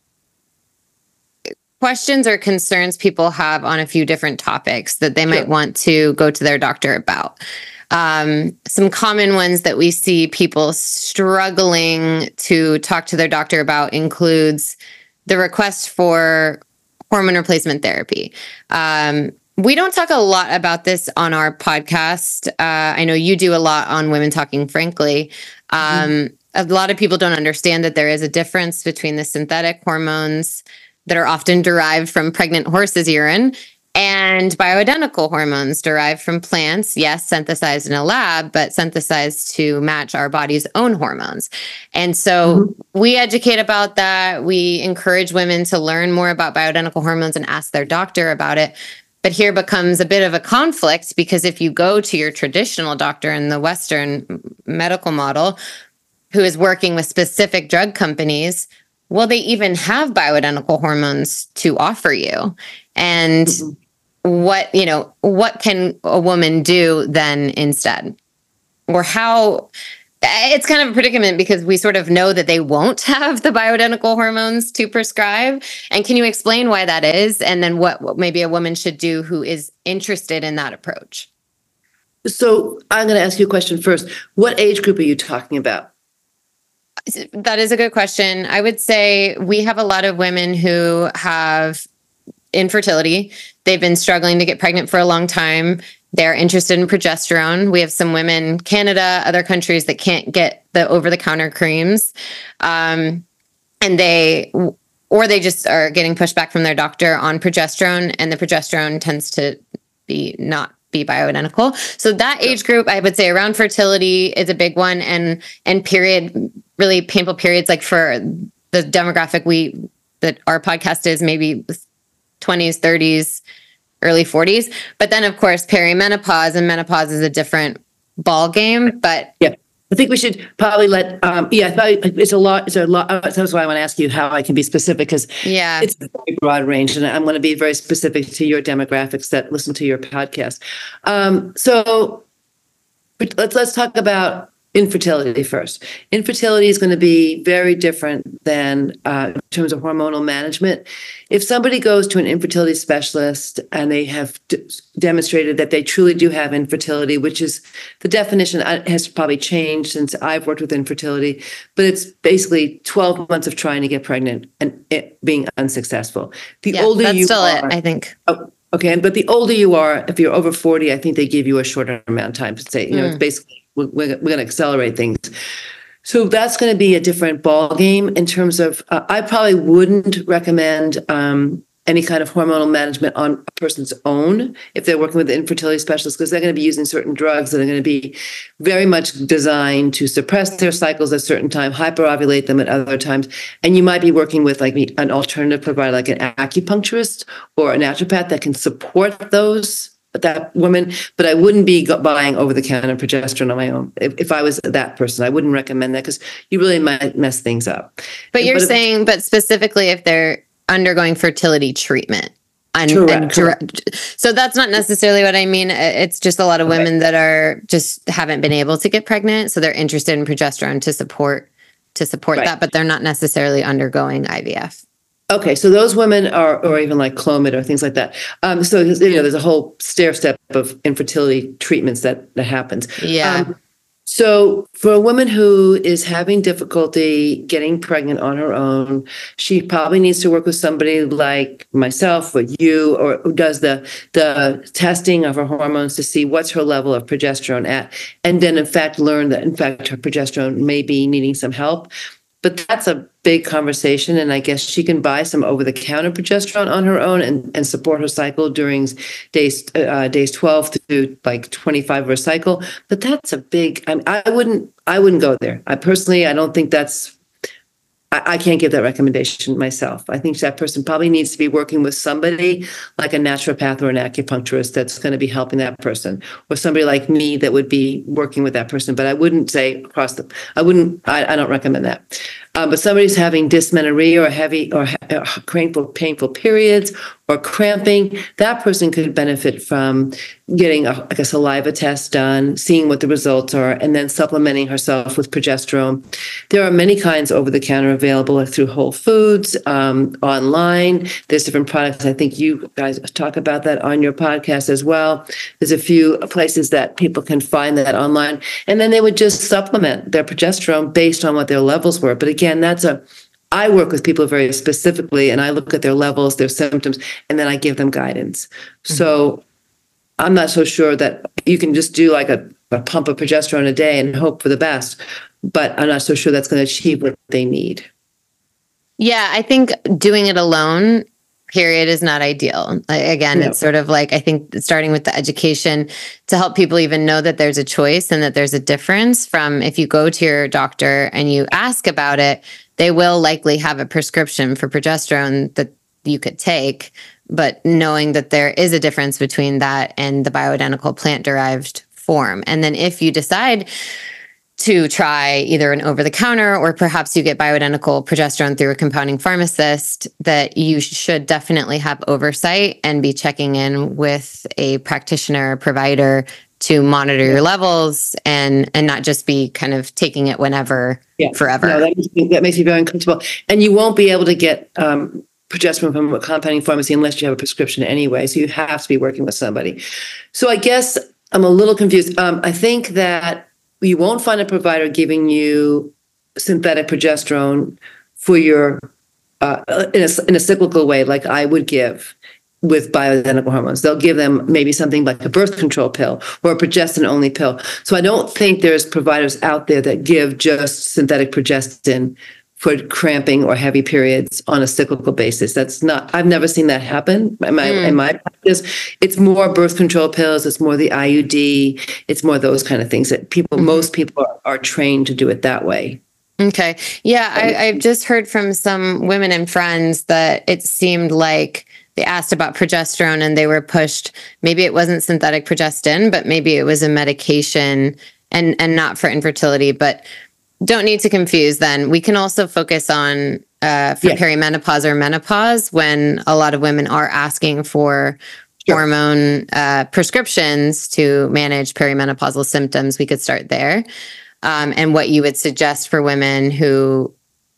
questions or concerns people have on a few different topics that they might want to go to their doctor about. Some common ones that we see people struggling to talk to their doctor about includes the request for hormone replacement therapy. We don't talk a lot about this on our podcast. I know you do a lot on Women Talking Frankly. a lot of people don't understand that there is a difference between the synthetic hormones that are often derived from pregnant horses' urine and bioidentical hormones derived from plants, yes, synthesized in a lab, but synthesized to match our body's own hormones. And so we educate about that. We encourage women to learn more about bioidentical hormones and ask their doctor about it. But here becomes a bit of a conflict, because if you go to your traditional doctor in the Western medical model, who is working with specific drug companies, will they even have bioidentical hormones to offer you? And what can a woman do then instead? Or how? It's kind of a predicament, because we sort of know that they won't have the bioidentical hormones to prescribe. And can you explain why that is? And then what maybe a woman should do who is interested in that approach? So I'm going to ask you a question first. What age group are you talking about? That is a good question. I would say we have a lot of women who have infertility. They've been struggling to get pregnant for a long time. They're interested in progesterone. We have some women, Canada, other countries, that can't get the over-the-counter creams. And they just are getting pushed back from their doctor on progesterone, and the progesterone tends to not be bioidentical. So that age group, I would say around fertility is a big one, and period, really painful periods, like for the demographic that our podcast is, maybe 20s, 30s, early 40s. But then, of course, perimenopause and menopause is a different ball game. But yeah, I think we should probably let. It's a lot. That's why I want to ask you how I can be specific, because it's a very broad range, and I'm going to be very specific to your demographics that listen to your podcast. So let's talk about infertility first. Infertility is going to be very different than in terms of hormonal management. If somebody goes to an infertility specialist and they have demonstrated that they truly do have infertility, which is the definition has probably changed since I've worked with infertility, but it's basically 12 months of trying to get pregnant and it being unsuccessful. The older that's you still are, it, I think. Okay, but the older you are, if you're over 40, I think they give you a shorter amount of time to say, it's basically, we're going to accelerate things. So that's going to be a different ball game in terms of, I probably wouldn't recommend any kind of hormonal management on a person's own if they're working with an infertility specialist, because they're going to be using certain drugs that are going to be very much designed to suppress their cycles at a certain time, hyperovulate them at other times. And you might be working with like an alternative provider, like an acupuncturist or a naturopath that can support that woman, but I wouldn't be buying over-the-counter progesterone on my own. If I was that person, I wouldn't recommend that, because you really might mess things up. But but specifically if they're undergoing fertility treatment. Correct. So that's not necessarily what I mean. It's just a lot of women that are just haven't been able to get pregnant, so they're interested in progesterone to support that, but they're not necessarily undergoing IVF. Okay, so those women or even like Clomid or things like that. So there's a whole stair step of infertility treatments that happens. Yeah. So for a woman who is having difficulty getting pregnant on her own, she probably needs to work with somebody like myself or you, or who does the testing of her hormones to see what's her level of progesterone at, and then in fact learn that in fact her progesterone may be needing some help. But that's a big conversation, and I guess she can buy some over-the-counter progesterone on her own and support her cycle during days 12 to like 25 of her cycle. But that's a big. I wouldn't go there. I don't think that's. I can't give that recommendation myself. I think that person probably needs to be working with somebody like a naturopath or an acupuncturist that's going to be helping that person, or somebody like me that would be working with that person. But I wouldn't say I don't recommend that. But somebody's having dysmenorrhea or heavy or painful periods or cramping, that person could benefit from getting a saliva test done, seeing what the results are, and then supplementing herself with progesterone. There are many kinds over the counter available through Whole Foods, online. There's different products. I think you guys talk about that on your podcast as well. There's a few places that people can find that online, and then they would just supplement their progesterone based on what their levels were. But again, I work with people very specifically, and I look at their levels, their symptoms, and then I give them guidance. Mm-hmm. So I'm not so sure that you can just do like a pump of progesterone a day and hope for the best. but I'm not so sure that's going to achieve what they need. Yeah, I think doing it alone, period, is not ideal. Again, it's sort of like, I think starting with the education to help people even know that there's a choice and that there's a difference from if you go to your doctor and you ask about it, they will likely have a prescription for progesterone that you could take, but knowing that there is a difference between that and the bioidentical plant-derived form. And then if you decide to try either an over-the-counter or perhaps you get bioidentical progesterone through a compounding pharmacist, that you should definitely have oversight and be checking in with a practitioner or provider to monitor your levels and not just be kind of taking it whenever, forever. No, that makes me very uncomfortable. And you won't be able to get progesterone from a compounding pharmacy unless you have a prescription anyway. So you have to be working with somebody. So I guess I'm a little confused. I think that you won't find a provider giving you synthetic progesterone for your in a cyclical way, like I would give with bioidentical hormones. They'll give them maybe something like a birth control pill or a progestin-only pill. So I don't think there's providers out there that give just synthetic progestin for cramping or heavy periods on a cyclical basis. I've never seen that happen in my practice. It's more birth control pills. It's more the IUD. It's more those kind of things that most people are trained to do it that way. Okay. Yeah. I've just heard from some women and friends that it seemed like they asked about progesterone and they were pushed. Maybe it wasn't synthetic progestin, but maybe it was a medication and not for infertility, but don't need to confuse then. We can also focus on perimenopause or menopause when a lot of women are asking for hormone prescriptions to manage perimenopausal symptoms. We could start there. And what you would suggest for women who,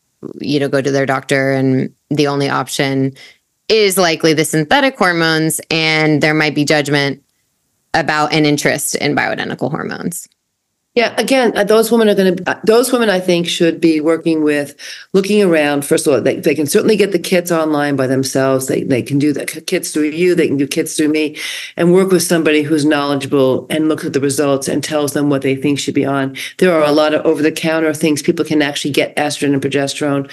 go to their doctor and the only option is likely the synthetic hormones, and there might be judgment about an interest in bioidentical hormones. Yeah, again, those women I think should be looking around. First of all, they can certainly get the kits online by themselves. They can do the kits through you. They can do kits through me and work with somebody who's knowledgeable and look at the results and tells them what they think should be on. There are a lot of over-the-counter things. People can actually get estrogen and progesterone.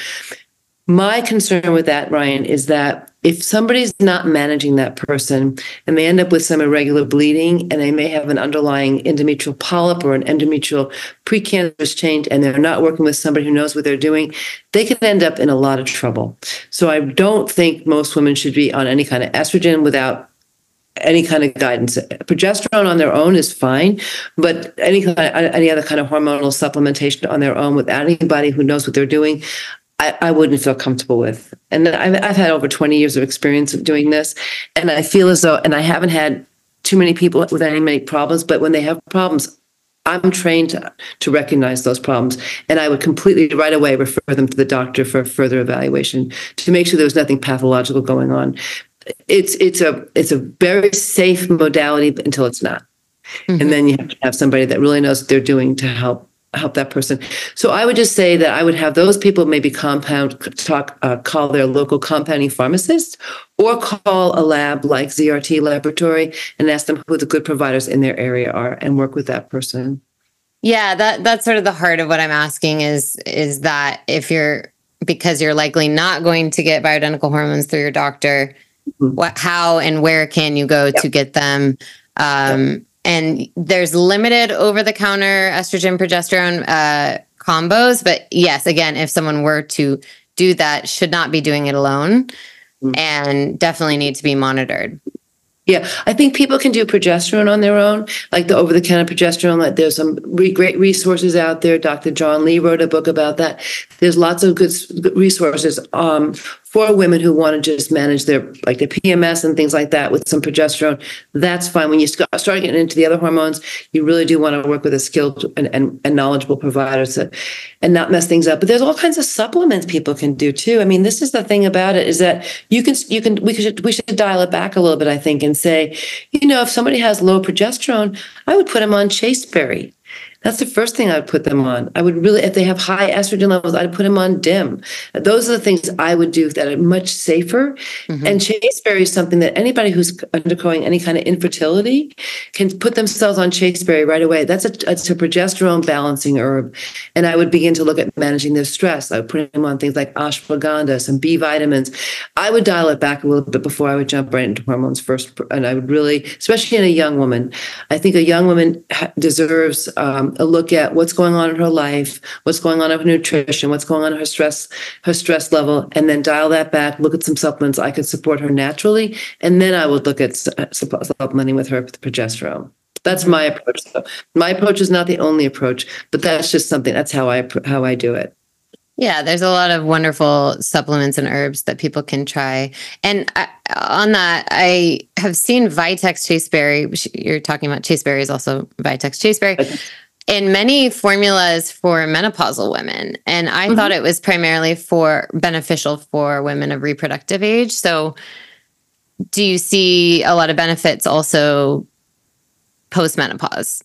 My concern with that, Ryan, is that if somebody's not managing that person and they end up with some irregular bleeding and they may have an underlying endometrial polyp or an endometrial precancerous change and they're not working with somebody who knows what they're doing, they can end up in a lot of trouble. So I don't think most women should be on any kind of estrogen without any kind of guidance. Progesterone on their own is fine, but any other kind of hormonal supplementation on their own without anybody who knows what they're doing, I wouldn't feel comfortable with. And I've had over 20 years of experience of doing this. And I feel as though, and I haven't had too many people with many problems, but when they have problems, I'm trained to recognize those problems. And I would completely right away refer them to the doctor for further evaluation to make sure there was nothing pathological going on. It's a very safe modality until it's not. Mm-hmm. And then you have to have somebody that really knows what they're doing to help that person. So I would just say that I would have those people maybe call their local compounding pharmacist or call a lab like ZRT Laboratory and ask them who the good providers in their area are and work with that person. Yeah, that's sort of the heart of what I'm asking is that because you're likely not going to get bioidentical hormones through your doctor, how and where can you go to get them? And there's limited over-the-counter estrogen progesterone combos. But yes, again, if someone were to do that, should not be doing it alone and definitely need to be monitored. Yeah, I think people can do progesterone on their own, like the over-the-counter progesterone. Like there's some great resources out there. Dr. John Lee wrote a book about that. There's lots of good resources for women who want to just manage their PMS and things like that with some progesterone. That's fine. When you start getting into the other hormones, you really do want to work with a skilled and knowledgeable provider and not mess things up. But there's all kinds of supplements people can do too. I mean, this is the thing about it is that we should dial it back a little bit, I think, and say, if somebody has low progesterone, I would put them on chasteberry. that's the first thing I'd put them on. I would really, if they have high estrogen levels, I'd put them on DIM. Those are the things I would do that are much safer. And chasteberry is something that anybody who's undergoing any kind of infertility can put themselves on chasteberry right away. It's a progesterone balancing herb. And I would begin to look at managing their stress. I would put them on things like ashwagandha, some B vitamins. I would dial it back a little bit before I would jump right into hormones first. And I would really, especially in a young woman, I think a young woman deserves a look at what's going on in her life, what's going on in her nutrition, what's going on in her stress level, and then dial that back, look at some supplements I could support her naturally. And then I would look at supplementing with her with progesterone. That's my approach. So my approach is not the only approach, but that's just something, that's how I do it. Yeah, there's a lot of wonderful supplements and herbs that people can try. And on that, I have seen Vitex Chasteberry. You're talking about chasteberry is also Vitex Chasteberry. In many formulas for menopausal women. And I thought it was primarily beneficial for women of reproductive age. So do you see a lot of benefits also post-menopause?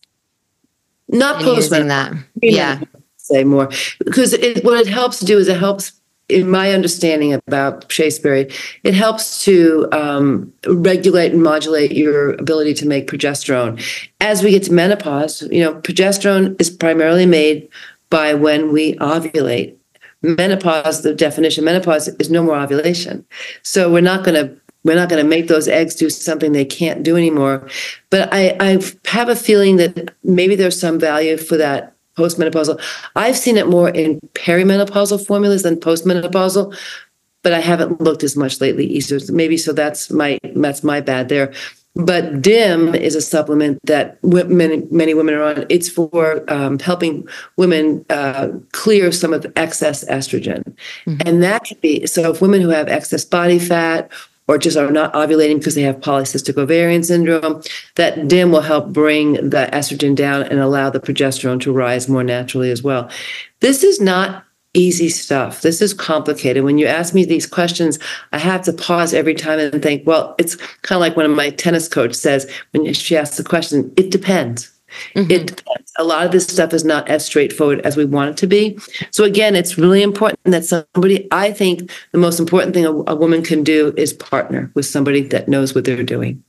Not post-menopause. Yeah. Say more, because what it helps to do is it helps, in my understanding about chasteberry, it helps to regulate and modulate your ability to make progesterone. As we get to menopause, progesterone is primarily made by when we ovulate. Menopause, the definition of menopause is no more ovulation. So we're not going to make those eggs do something they can't do anymore. But I have a feeling that maybe there's some value for that postmenopausal. I've seen it more in perimenopausal formulas than postmenopausal, but I haven't looked as much lately either. Maybe so that's my bad there. But DIM is a supplement that many women are on. It's for helping women clear some of the excess estrogen. And that can be, so if women who have excess body fat or just are not ovulating because they have polycystic ovarian syndrome, that DIM will help bring the estrogen down and allow the progesterone to rise more naturally as well. This is not easy stuff. This is complicated. When you ask me these questions, I have to pause every time and think, well, it's kind of like one of my tennis coach says when she asks the question, it depends. It depends. A lot of this stuff is not as straightforward as we want it to be. So again, it's really important that I think the most important thing a woman can do is partner with somebody that knows what they're doing.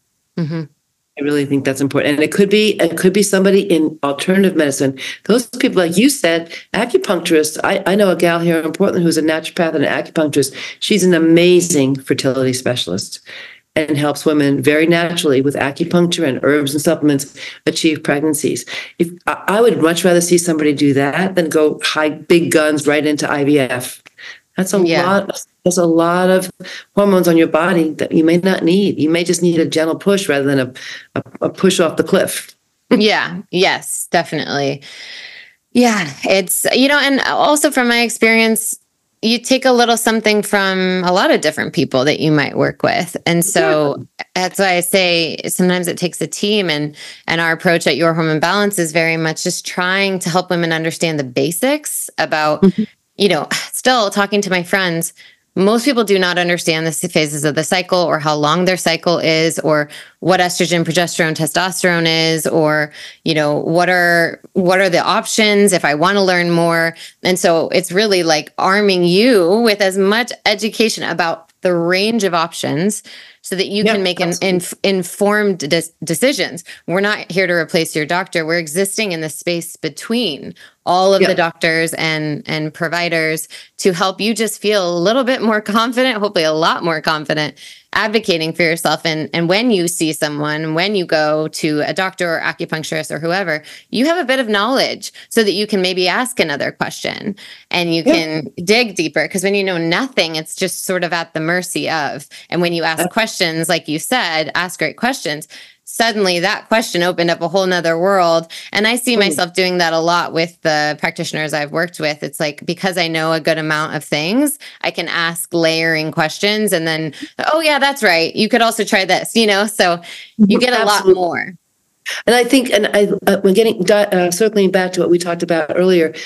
I really think that's important. And it could be somebody in alternative medicine. Those people, like you said, acupuncturists. I know a gal here in Portland who's a naturopath and an acupuncturist. She's an amazing fertility specialist and helps women very naturally with acupuncture and herbs and supplements achieve pregnancies. If I would much rather see somebody do that than go big guns right into IVF. That's a lot. There's a lot of hormones on your body that you may not need. You may just need a gentle push rather than a push off the cliff. Yes, definitely. Yeah, it's, and also from my experience, you take a little something from a lot of different people that you might work with. And so that's why I say sometimes it takes a team, and our approach at Your Hormone Balance is very much just trying to help women understand the basics about, still talking to my friends. Most people do not understand the phases of the cycle or how long their cycle is or what estrogen, progesterone, testosterone is, or, what are the options if I want to learn more. And so it's really like arming you with as much education about the range of options so that you can make informed decisions. We're not here to replace your doctor. We're existing in the space between all of the doctors and providers to help you just feel a little bit more confident, hopefully a lot more confident, advocating for yourself. And when you see someone, when you go to a doctor or acupuncturist or whoever, you have a bit of knowledge so that you can maybe ask another question and you can dig deeper. Because when you know nothing, it's just sort of at the mercy of. And when you ask questions, like you said, ask great questions, suddenly that question opened up a whole nother world. And I see myself doing that a lot with the practitioners I've worked with. It's like, because I know a good amount of things, I can ask layering questions and then, oh yeah, that's right. You could also try this, so you get a lot more. And I think, when circling back to what we talked about earlier,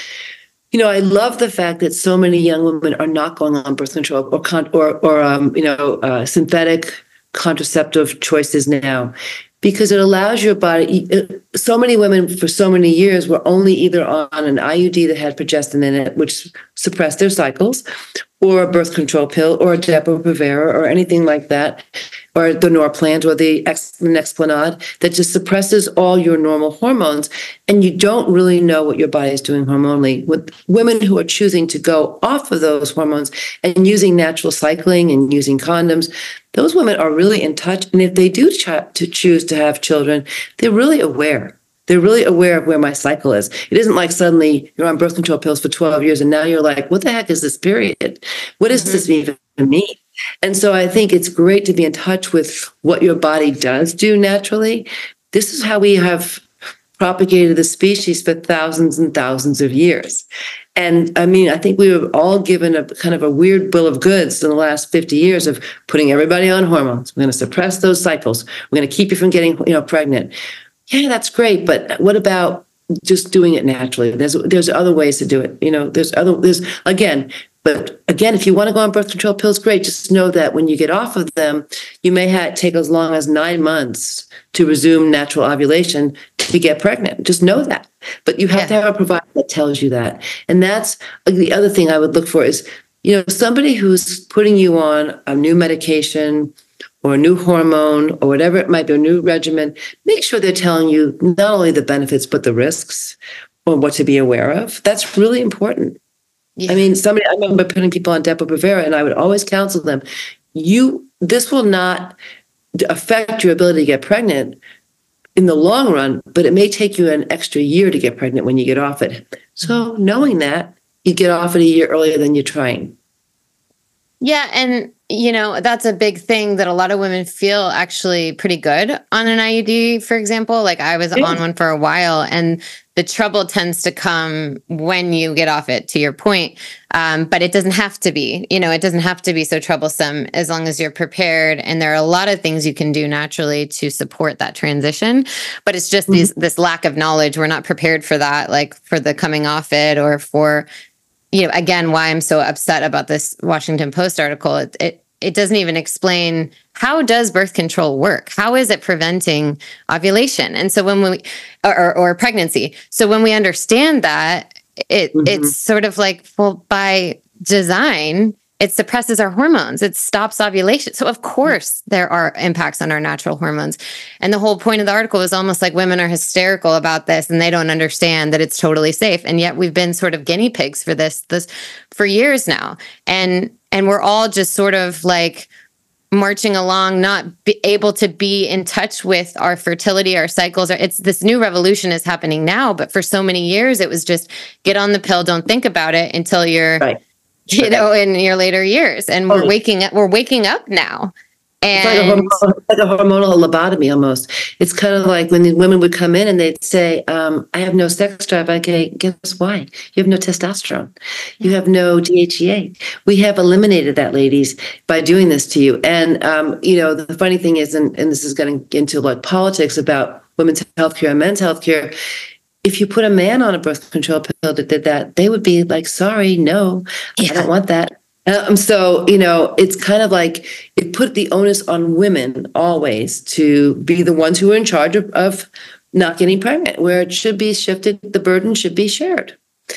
I love the fact that so many young women are not going on birth control or synthetic contraceptive choices now. because it allows your body. So many women for so many years were only either on an IUD that had progestin in it, which suppressed their cycles, or a birth control pill, or a Depo-Provera, or anything like that, or the Norplant, or the Nexplanon, that just suppresses all your normal hormones, and you don't really know what your body is doing hormonally. With women who are choosing to go off of those hormones and using natural cycling and using condoms, those women are really in touch. And if they do choose to have children, they're really aware. They're really aware of where my cycle is. It isn't like suddenly you're on birth control pills for 12 years and now you're like, what the heck is this period? What does this even mean? And so I think it's great to be in touch with what your body does do naturally. This is how we have propagated the species for thousands and thousands of years. And I mean, I think we were all given a kind of a weird bill of goods in the last 50 years of putting everybody on hormones. We're going to suppress those cycles. We're going to keep you from getting, pregnant. Yeah, that's great. But what about just doing it naturally? There's other ways to do it. But again, if you want to go on birth control pills, great. Just know that when you get off of them, you may take as long as 9 months to resume natural ovulation to get pregnant. Just know that. But you have to have a provider that tells you that. And that's the other thing I would look for is, somebody who's putting you on a new medication or a new hormone or whatever it might be, a new regimen, make sure they're telling you not only the benefits, but the risks or what to be aware of. That's really important. Yeah. I mean, I remember putting people on Depo-Provera, and I would always counsel them, this will not affect your ability to get pregnant in the long run, but it may take you an extra year to get pregnant when you get off it. So knowing that, you get off it a year earlier than you're trying. Yeah. And, that's a big thing that a lot of women feel actually pretty good on an IUD, for example. Like I was on one for a while, and the trouble tends to come when you get off it, to your point. But it doesn't have to be, it doesn't have to be so troublesome as long as you're prepared. And there are a lot of things you can do naturally to support that transition. But it's just this lack of knowledge. We're not prepared for that, like for the coming off it, or for, again, why I'm so upset about this Washington Post article. It doesn't even explain how does birth control work? How is it preventing ovulation? And so when we, or pregnancy. So when we understand that, it's sort of like, well, by design, it suppresses our hormones. It stops ovulation. So of course there are impacts on our natural hormones. And the whole point of the article is almost like women are hysterical about this and they don't understand that it's totally safe. And yet we've been sort of guinea pigs for this for years now. And we're all just sort of like marching along, not able to be in touch with our fertility, our cycles. It's this new revolution is happening now. But for so many years, it was just get on the pill, don't think about it until you're, in your later years. And we're waking up now. And it's like a hormonal lobotomy almost. It's kind of like when the women would come in and they'd say, I have no sex drive. Okay, guess why? You have no testosterone. You have no DHEA. We have eliminated that, ladies, by doing this to you. And, the funny thing is, and this is getting into like politics about women's healthcare and men's healthcare, if you put a man on a birth control pill that did that, they would be like, sorry, no, I don't want that. So, it's kind of like it put the onus on women always to be the ones who are in charge of not getting pregnant, where it should be shifted. The burden should be shared.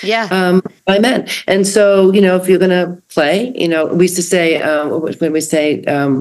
By men. And so, if you're going to play, we used to say, when we say,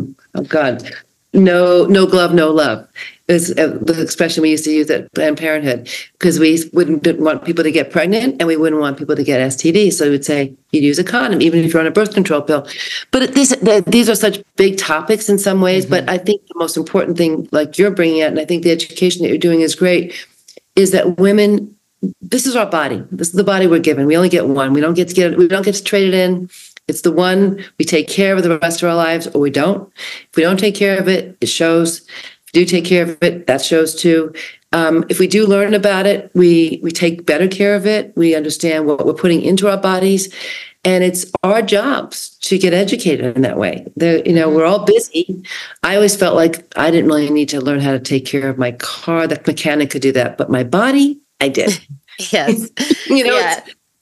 no glove, no love is the expression we used to use at Planned Parenthood, because we didn't want people to get pregnant and we wouldn't want people to get STDs. So we would say you'd use a condom, even if you're on a birth control pill. But these are such big topics in some ways. But I think the most important thing, like you're bringing out, and I think the education that you're doing is great, is that women, this is our body. This is the body we're given. We only get one. We don't get to trade it in. It's the one we take care of the rest of our lives, or we don't. If we don't take care of it, it shows. If we do take care of it, that shows too. If we do learn about it, we take better care of it. We understand what we're putting into our bodies, and it's our jobs to get educated in that way. We're all busy. I always felt like I didn't really need to learn how to take care of my car. The mechanic could do that, but my body, I did. Yes.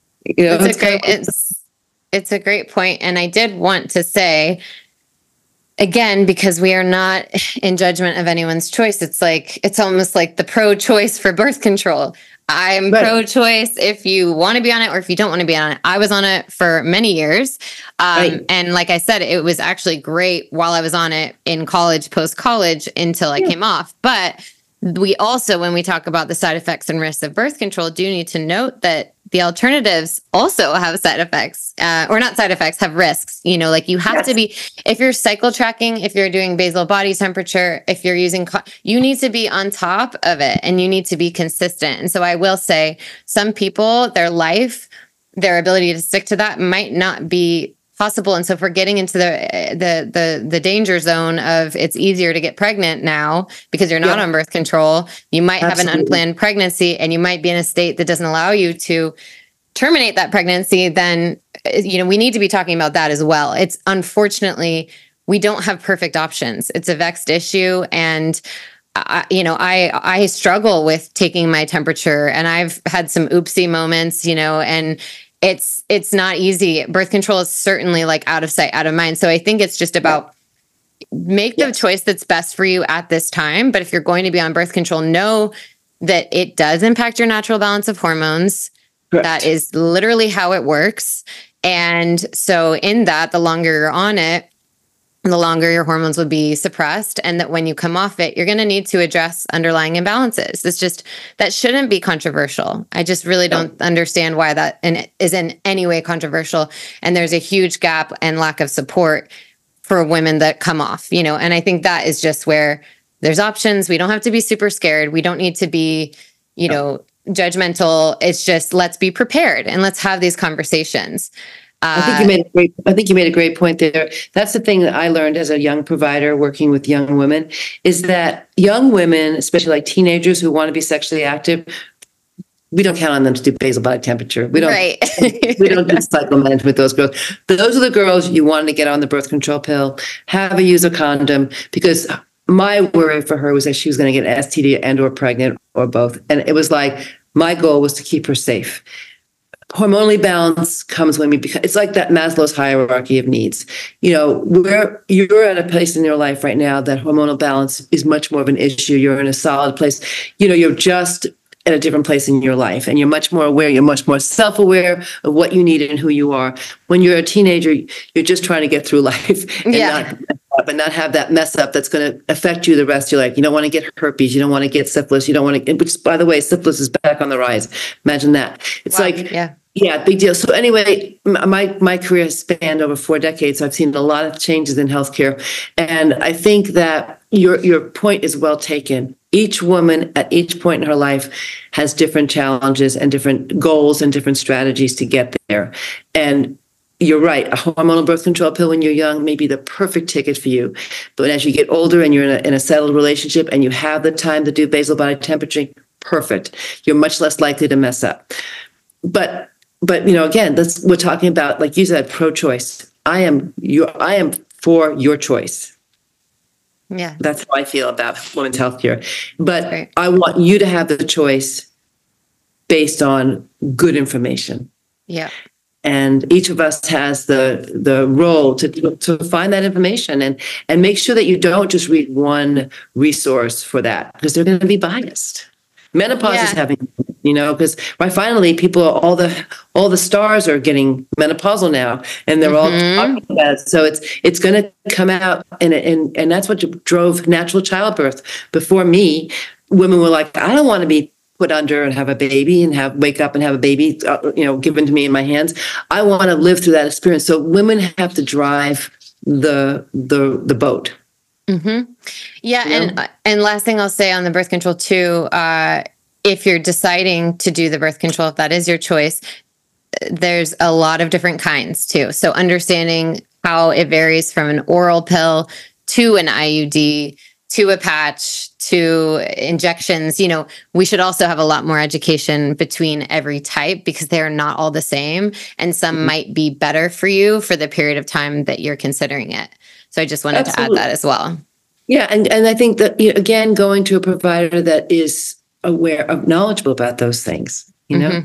It's a great point. And I did want to say, again, because we are not in judgment of anyone's choice, it's almost like the pro-choice for birth control. I'm pro-choice if you want to be on it or if you don't want to be on it. I was on it for many years. And like I said, it was actually great while I was on it in college, post-college, until I came off. But we also, when we talk about the side effects and risks of birth control, do need to note that the alternatives also have side effects, or not side effects, have risks. Like you have to be, if you're cycle tracking, if you're doing basal body temperature, if you're using, you need to be on top of it and you need to be consistent. And so I will say some people, their ability to stick to that might not be possible. And so if we're getting into the danger zone of it's easier to get pregnant now because you're not on birth control, you might have an unplanned pregnancy and you might be in a state that doesn't allow you to terminate that pregnancy, then, we need to be talking about that as well. It's unfortunately, we don't have perfect options. It's a vexed issue. And I struggle with taking my temperature, and I've had some oopsie moments, and it's not easy. Birth control is certainly like out of sight, out of mind. So I think it's just about make the choice that's best for you at this time. But if you're going to be on birth control, know that it does impact your natural balance of hormones. Correct. That is literally how it works. And so in that, the longer you're on it, the longer your hormones will be suppressed, and that when you come off it, you're going to need to address underlying imbalances. That shouldn't be controversial. I just really don't understand why that is in any way controversial. And there's a huge gap and lack of support for women that come off, and I think that is just where there's options. We don't have to be super scared. We don't need to be, judgmental. It's just, let's be prepared and let's have these conversations. I think you made a great point there. That's the thing that I learned as a young provider working with young women, is that young women, especially like teenagers who want to be sexually active, we don't count on them to do basal body temperature. We don't do cycle management with those girls. Those are the girls you want to get on the birth control pill, use a condom, because my worry for her was that she was going to get STD and or pregnant or both. And it was like, my goal was to keep her safe. Hormonally balance comes when it's like that Maslow's hierarchy of needs. Where you're at a place in your life right now that hormonal balance is much more of an issue. You're in a solid place. You're just at a different place in your life, and you're much more aware. You're much more self-aware of what you need and who you are. When you're a teenager, you're just trying to get through life and not have that mess up that's going to affect you the rest of your life. You don't want to get herpes. You don't want to get syphilis. You don't want to, which, by the way, syphilis is back on the rise. Imagine that. It's big deal. So anyway, my career has spanned over 4 decades. So I've seen a lot of changes in healthcare. And I think that your point is well taken. Each woman at each point in her life has different challenges and different goals and different strategies to get there. And you're right. A hormonal birth control pill when you're young may be the perfect ticket for you. But as you get older and you're in a settled relationship and you have the time to do basal body temperature, perfect. You're much less likely to mess up. But again, we're talking about, like you said, pro-choice. I am for your choice. Yeah. That's how I feel about women's healthcare. But I want you to have the choice based on good information. Yeah. And each of us has the role to find that information and make sure that you don't just read one resource for that, because they're going to be biased. Menopause is having, because finally people, all the stars are getting menopausal now, and they're all talking about it. So it's going to come out, and that's what drove natural childbirth. Before me, women were like, I don't want to be put under and have a baby and wake up and have a baby, given to me in my hands. I want to live through that experience. So women have to drive the boat. Mm-hmm. Yeah. And last thing I'll say on the birth control too, if you're deciding to do the birth control, if that is your choice, there's a lot of different kinds too. So understanding how it varies from an oral pill to an IUD to a patch to injections, we should also have a lot more education between every type, because they're not all the same, and some might be better for you for the period of time that you're considering it. So I just wanted to add that as well. Yeah. And I think that, again, going to a provider that is knowledgeable about those things,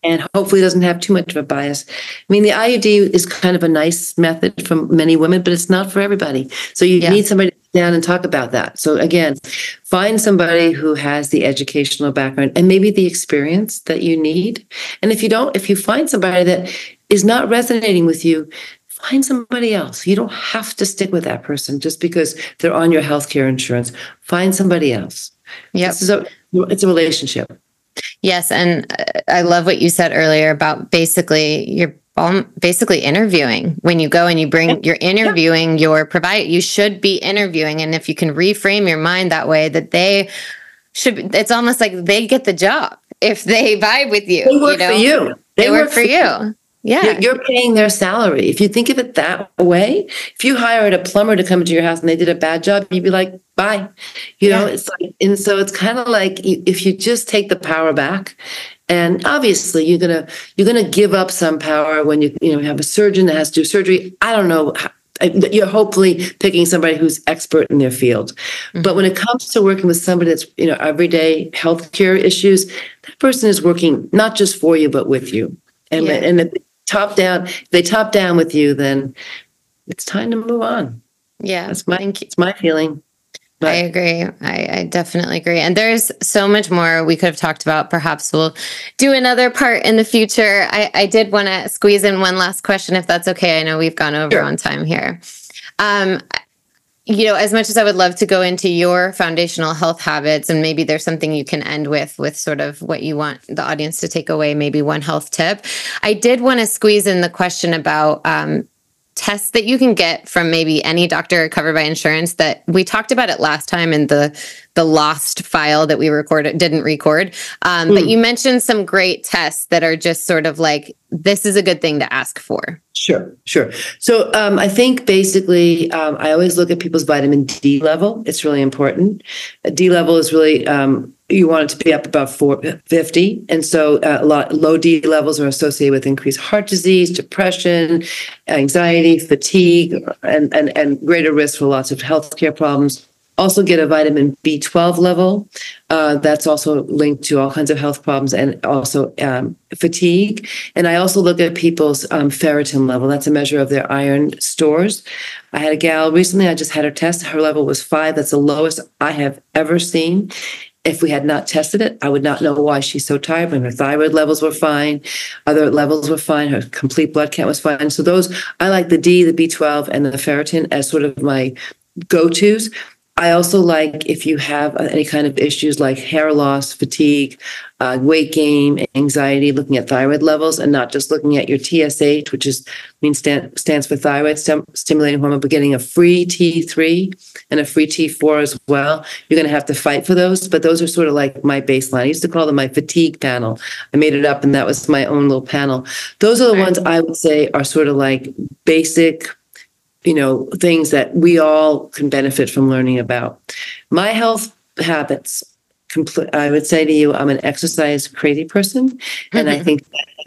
and hopefully doesn't have too much of a bias. I mean, the IUD is kind of a nice method for many women, but it's not for everybody. So you need somebody to sit down and talk about that. So again, find somebody who has the educational background and maybe the experience that you need. And if you find somebody that is not resonating with you, find somebody else. You don't have to stick with that person just because they're on your healthcare insurance. Find somebody else. Yep. It's a relationship. Yes. And I love what you said earlier about you're basically interviewing when you go and you're interviewing your provider. You should be interviewing. And if you can reframe your mind that way, that it's almost like they get the job if they vibe with you. They work for you. They work for you. Yeah. You're paying their salary. If you think of it that way, if you hired a plumber to come into your house and they did a bad job, you'd be like, bye. It's like, and so it's kind of like if you just take the power back, and obviously you're gonna give up some power when you have a surgeon that has to do surgery. I don't know. You're hopefully picking somebody who's expert in their field. Mm-hmm. But when it comes to working with somebody that's, everyday healthcare issues, that person is working not just for you, but with you. And if they top down with you, then it's time to move on. Yeah. It's my feeling. But I agree. I definitely agree. And there's so much more we could have talked about. Perhaps we'll do another part in the future. I did want to squeeze in one last question, if that's okay. I know we've gone over on time here. As much as I would love to go into your foundational health habits, and maybe there's something you can end with sort of what you want the audience to take away, maybe one health tip. I did want to squeeze in the question about tests that you can get from maybe any doctor covered by insurance. That we talked about it last time in the lost file that we didn't record. But you mentioned some great tests that are just sort of like, this is a good thing to ask for. Sure. So I think basically I always look at people's vitamin D level. It's really important. D level is really, you want it to be up about 450. And so low D levels are associated with increased heart disease, depression, anxiety, fatigue, and greater risk for lots of healthcare problems. Also get a vitamin B12 level. That's also linked to all kinds of health problems and also fatigue. And I also look at people's ferritin level. That's a measure of their iron stores. I had a gal recently, I just had her test. Her level was 5. That's the lowest I have ever seen. If we had not tested it, I would not know why she's so tired. When her thyroid levels were fine, other levels were fine, her complete blood count was fine. So I like the D, the B12, and the ferritin as sort of my go-tos. I also like if you have any kind of issues like hair loss, fatigue, weight gain, anxiety, looking at thyroid levels and not just looking at your TSH, which stands for thyroid stimulating hormone, but getting a free T3 and a free T4 as well. You're going to have to fight for those, but those are sort of like my baseline. I used to call them my fatigue panel. I made it up and that was my own little panel. Those are the ones I would say are sort of like basic things that we all can benefit from learning about. My health habits, I would say to you, I'm an exercise crazy person. And I think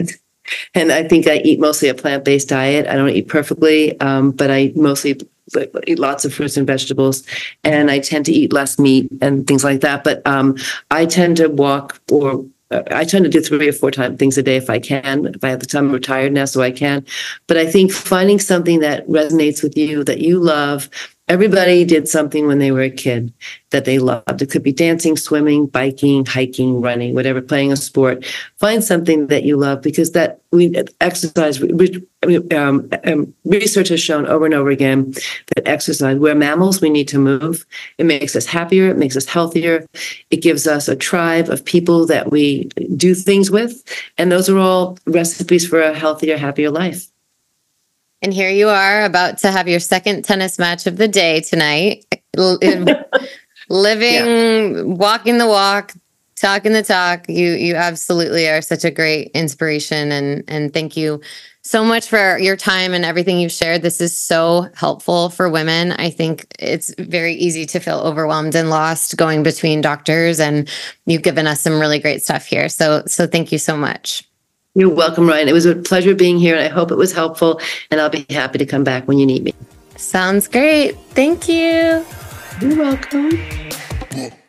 I eat mostly a plant-based diet. I don't eat perfectly, but I mostly eat lots of fruits and vegetables, and I tend to eat less meat and things like that. But I tend to walk I tend to do 3 or 4 things a day if I can. If I have the time, I'm retired now, so I can. But I think finding something that resonates with you, that you love. Everybody did something when they were a kid that they loved. It could be dancing, swimming, biking, hiking, running, whatever, playing a sport. Find something that you love, because exercise. Research has shown over and over again that exercise, we're mammals, we need to move. It makes us happier. It makes us healthier. It gives us a tribe of people that we do things with. And those are all recipes for a healthier, happier life. And here you are about to have your second tennis match of the day tonight. Living, walking the walk, talking the talk. You absolutely are such a great inspiration. And thank you so much for your time and everything you've shared. This is so helpful for women. I think it's very easy to feel overwhelmed and lost going between doctors. And you've given us some really great stuff here. So thank you so much. You're welcome, Ryan. It was a pleasure being here, and I hope it was helpful, and I'll be happy to come back when you need me. Sounds great. Thank you. You're welcome.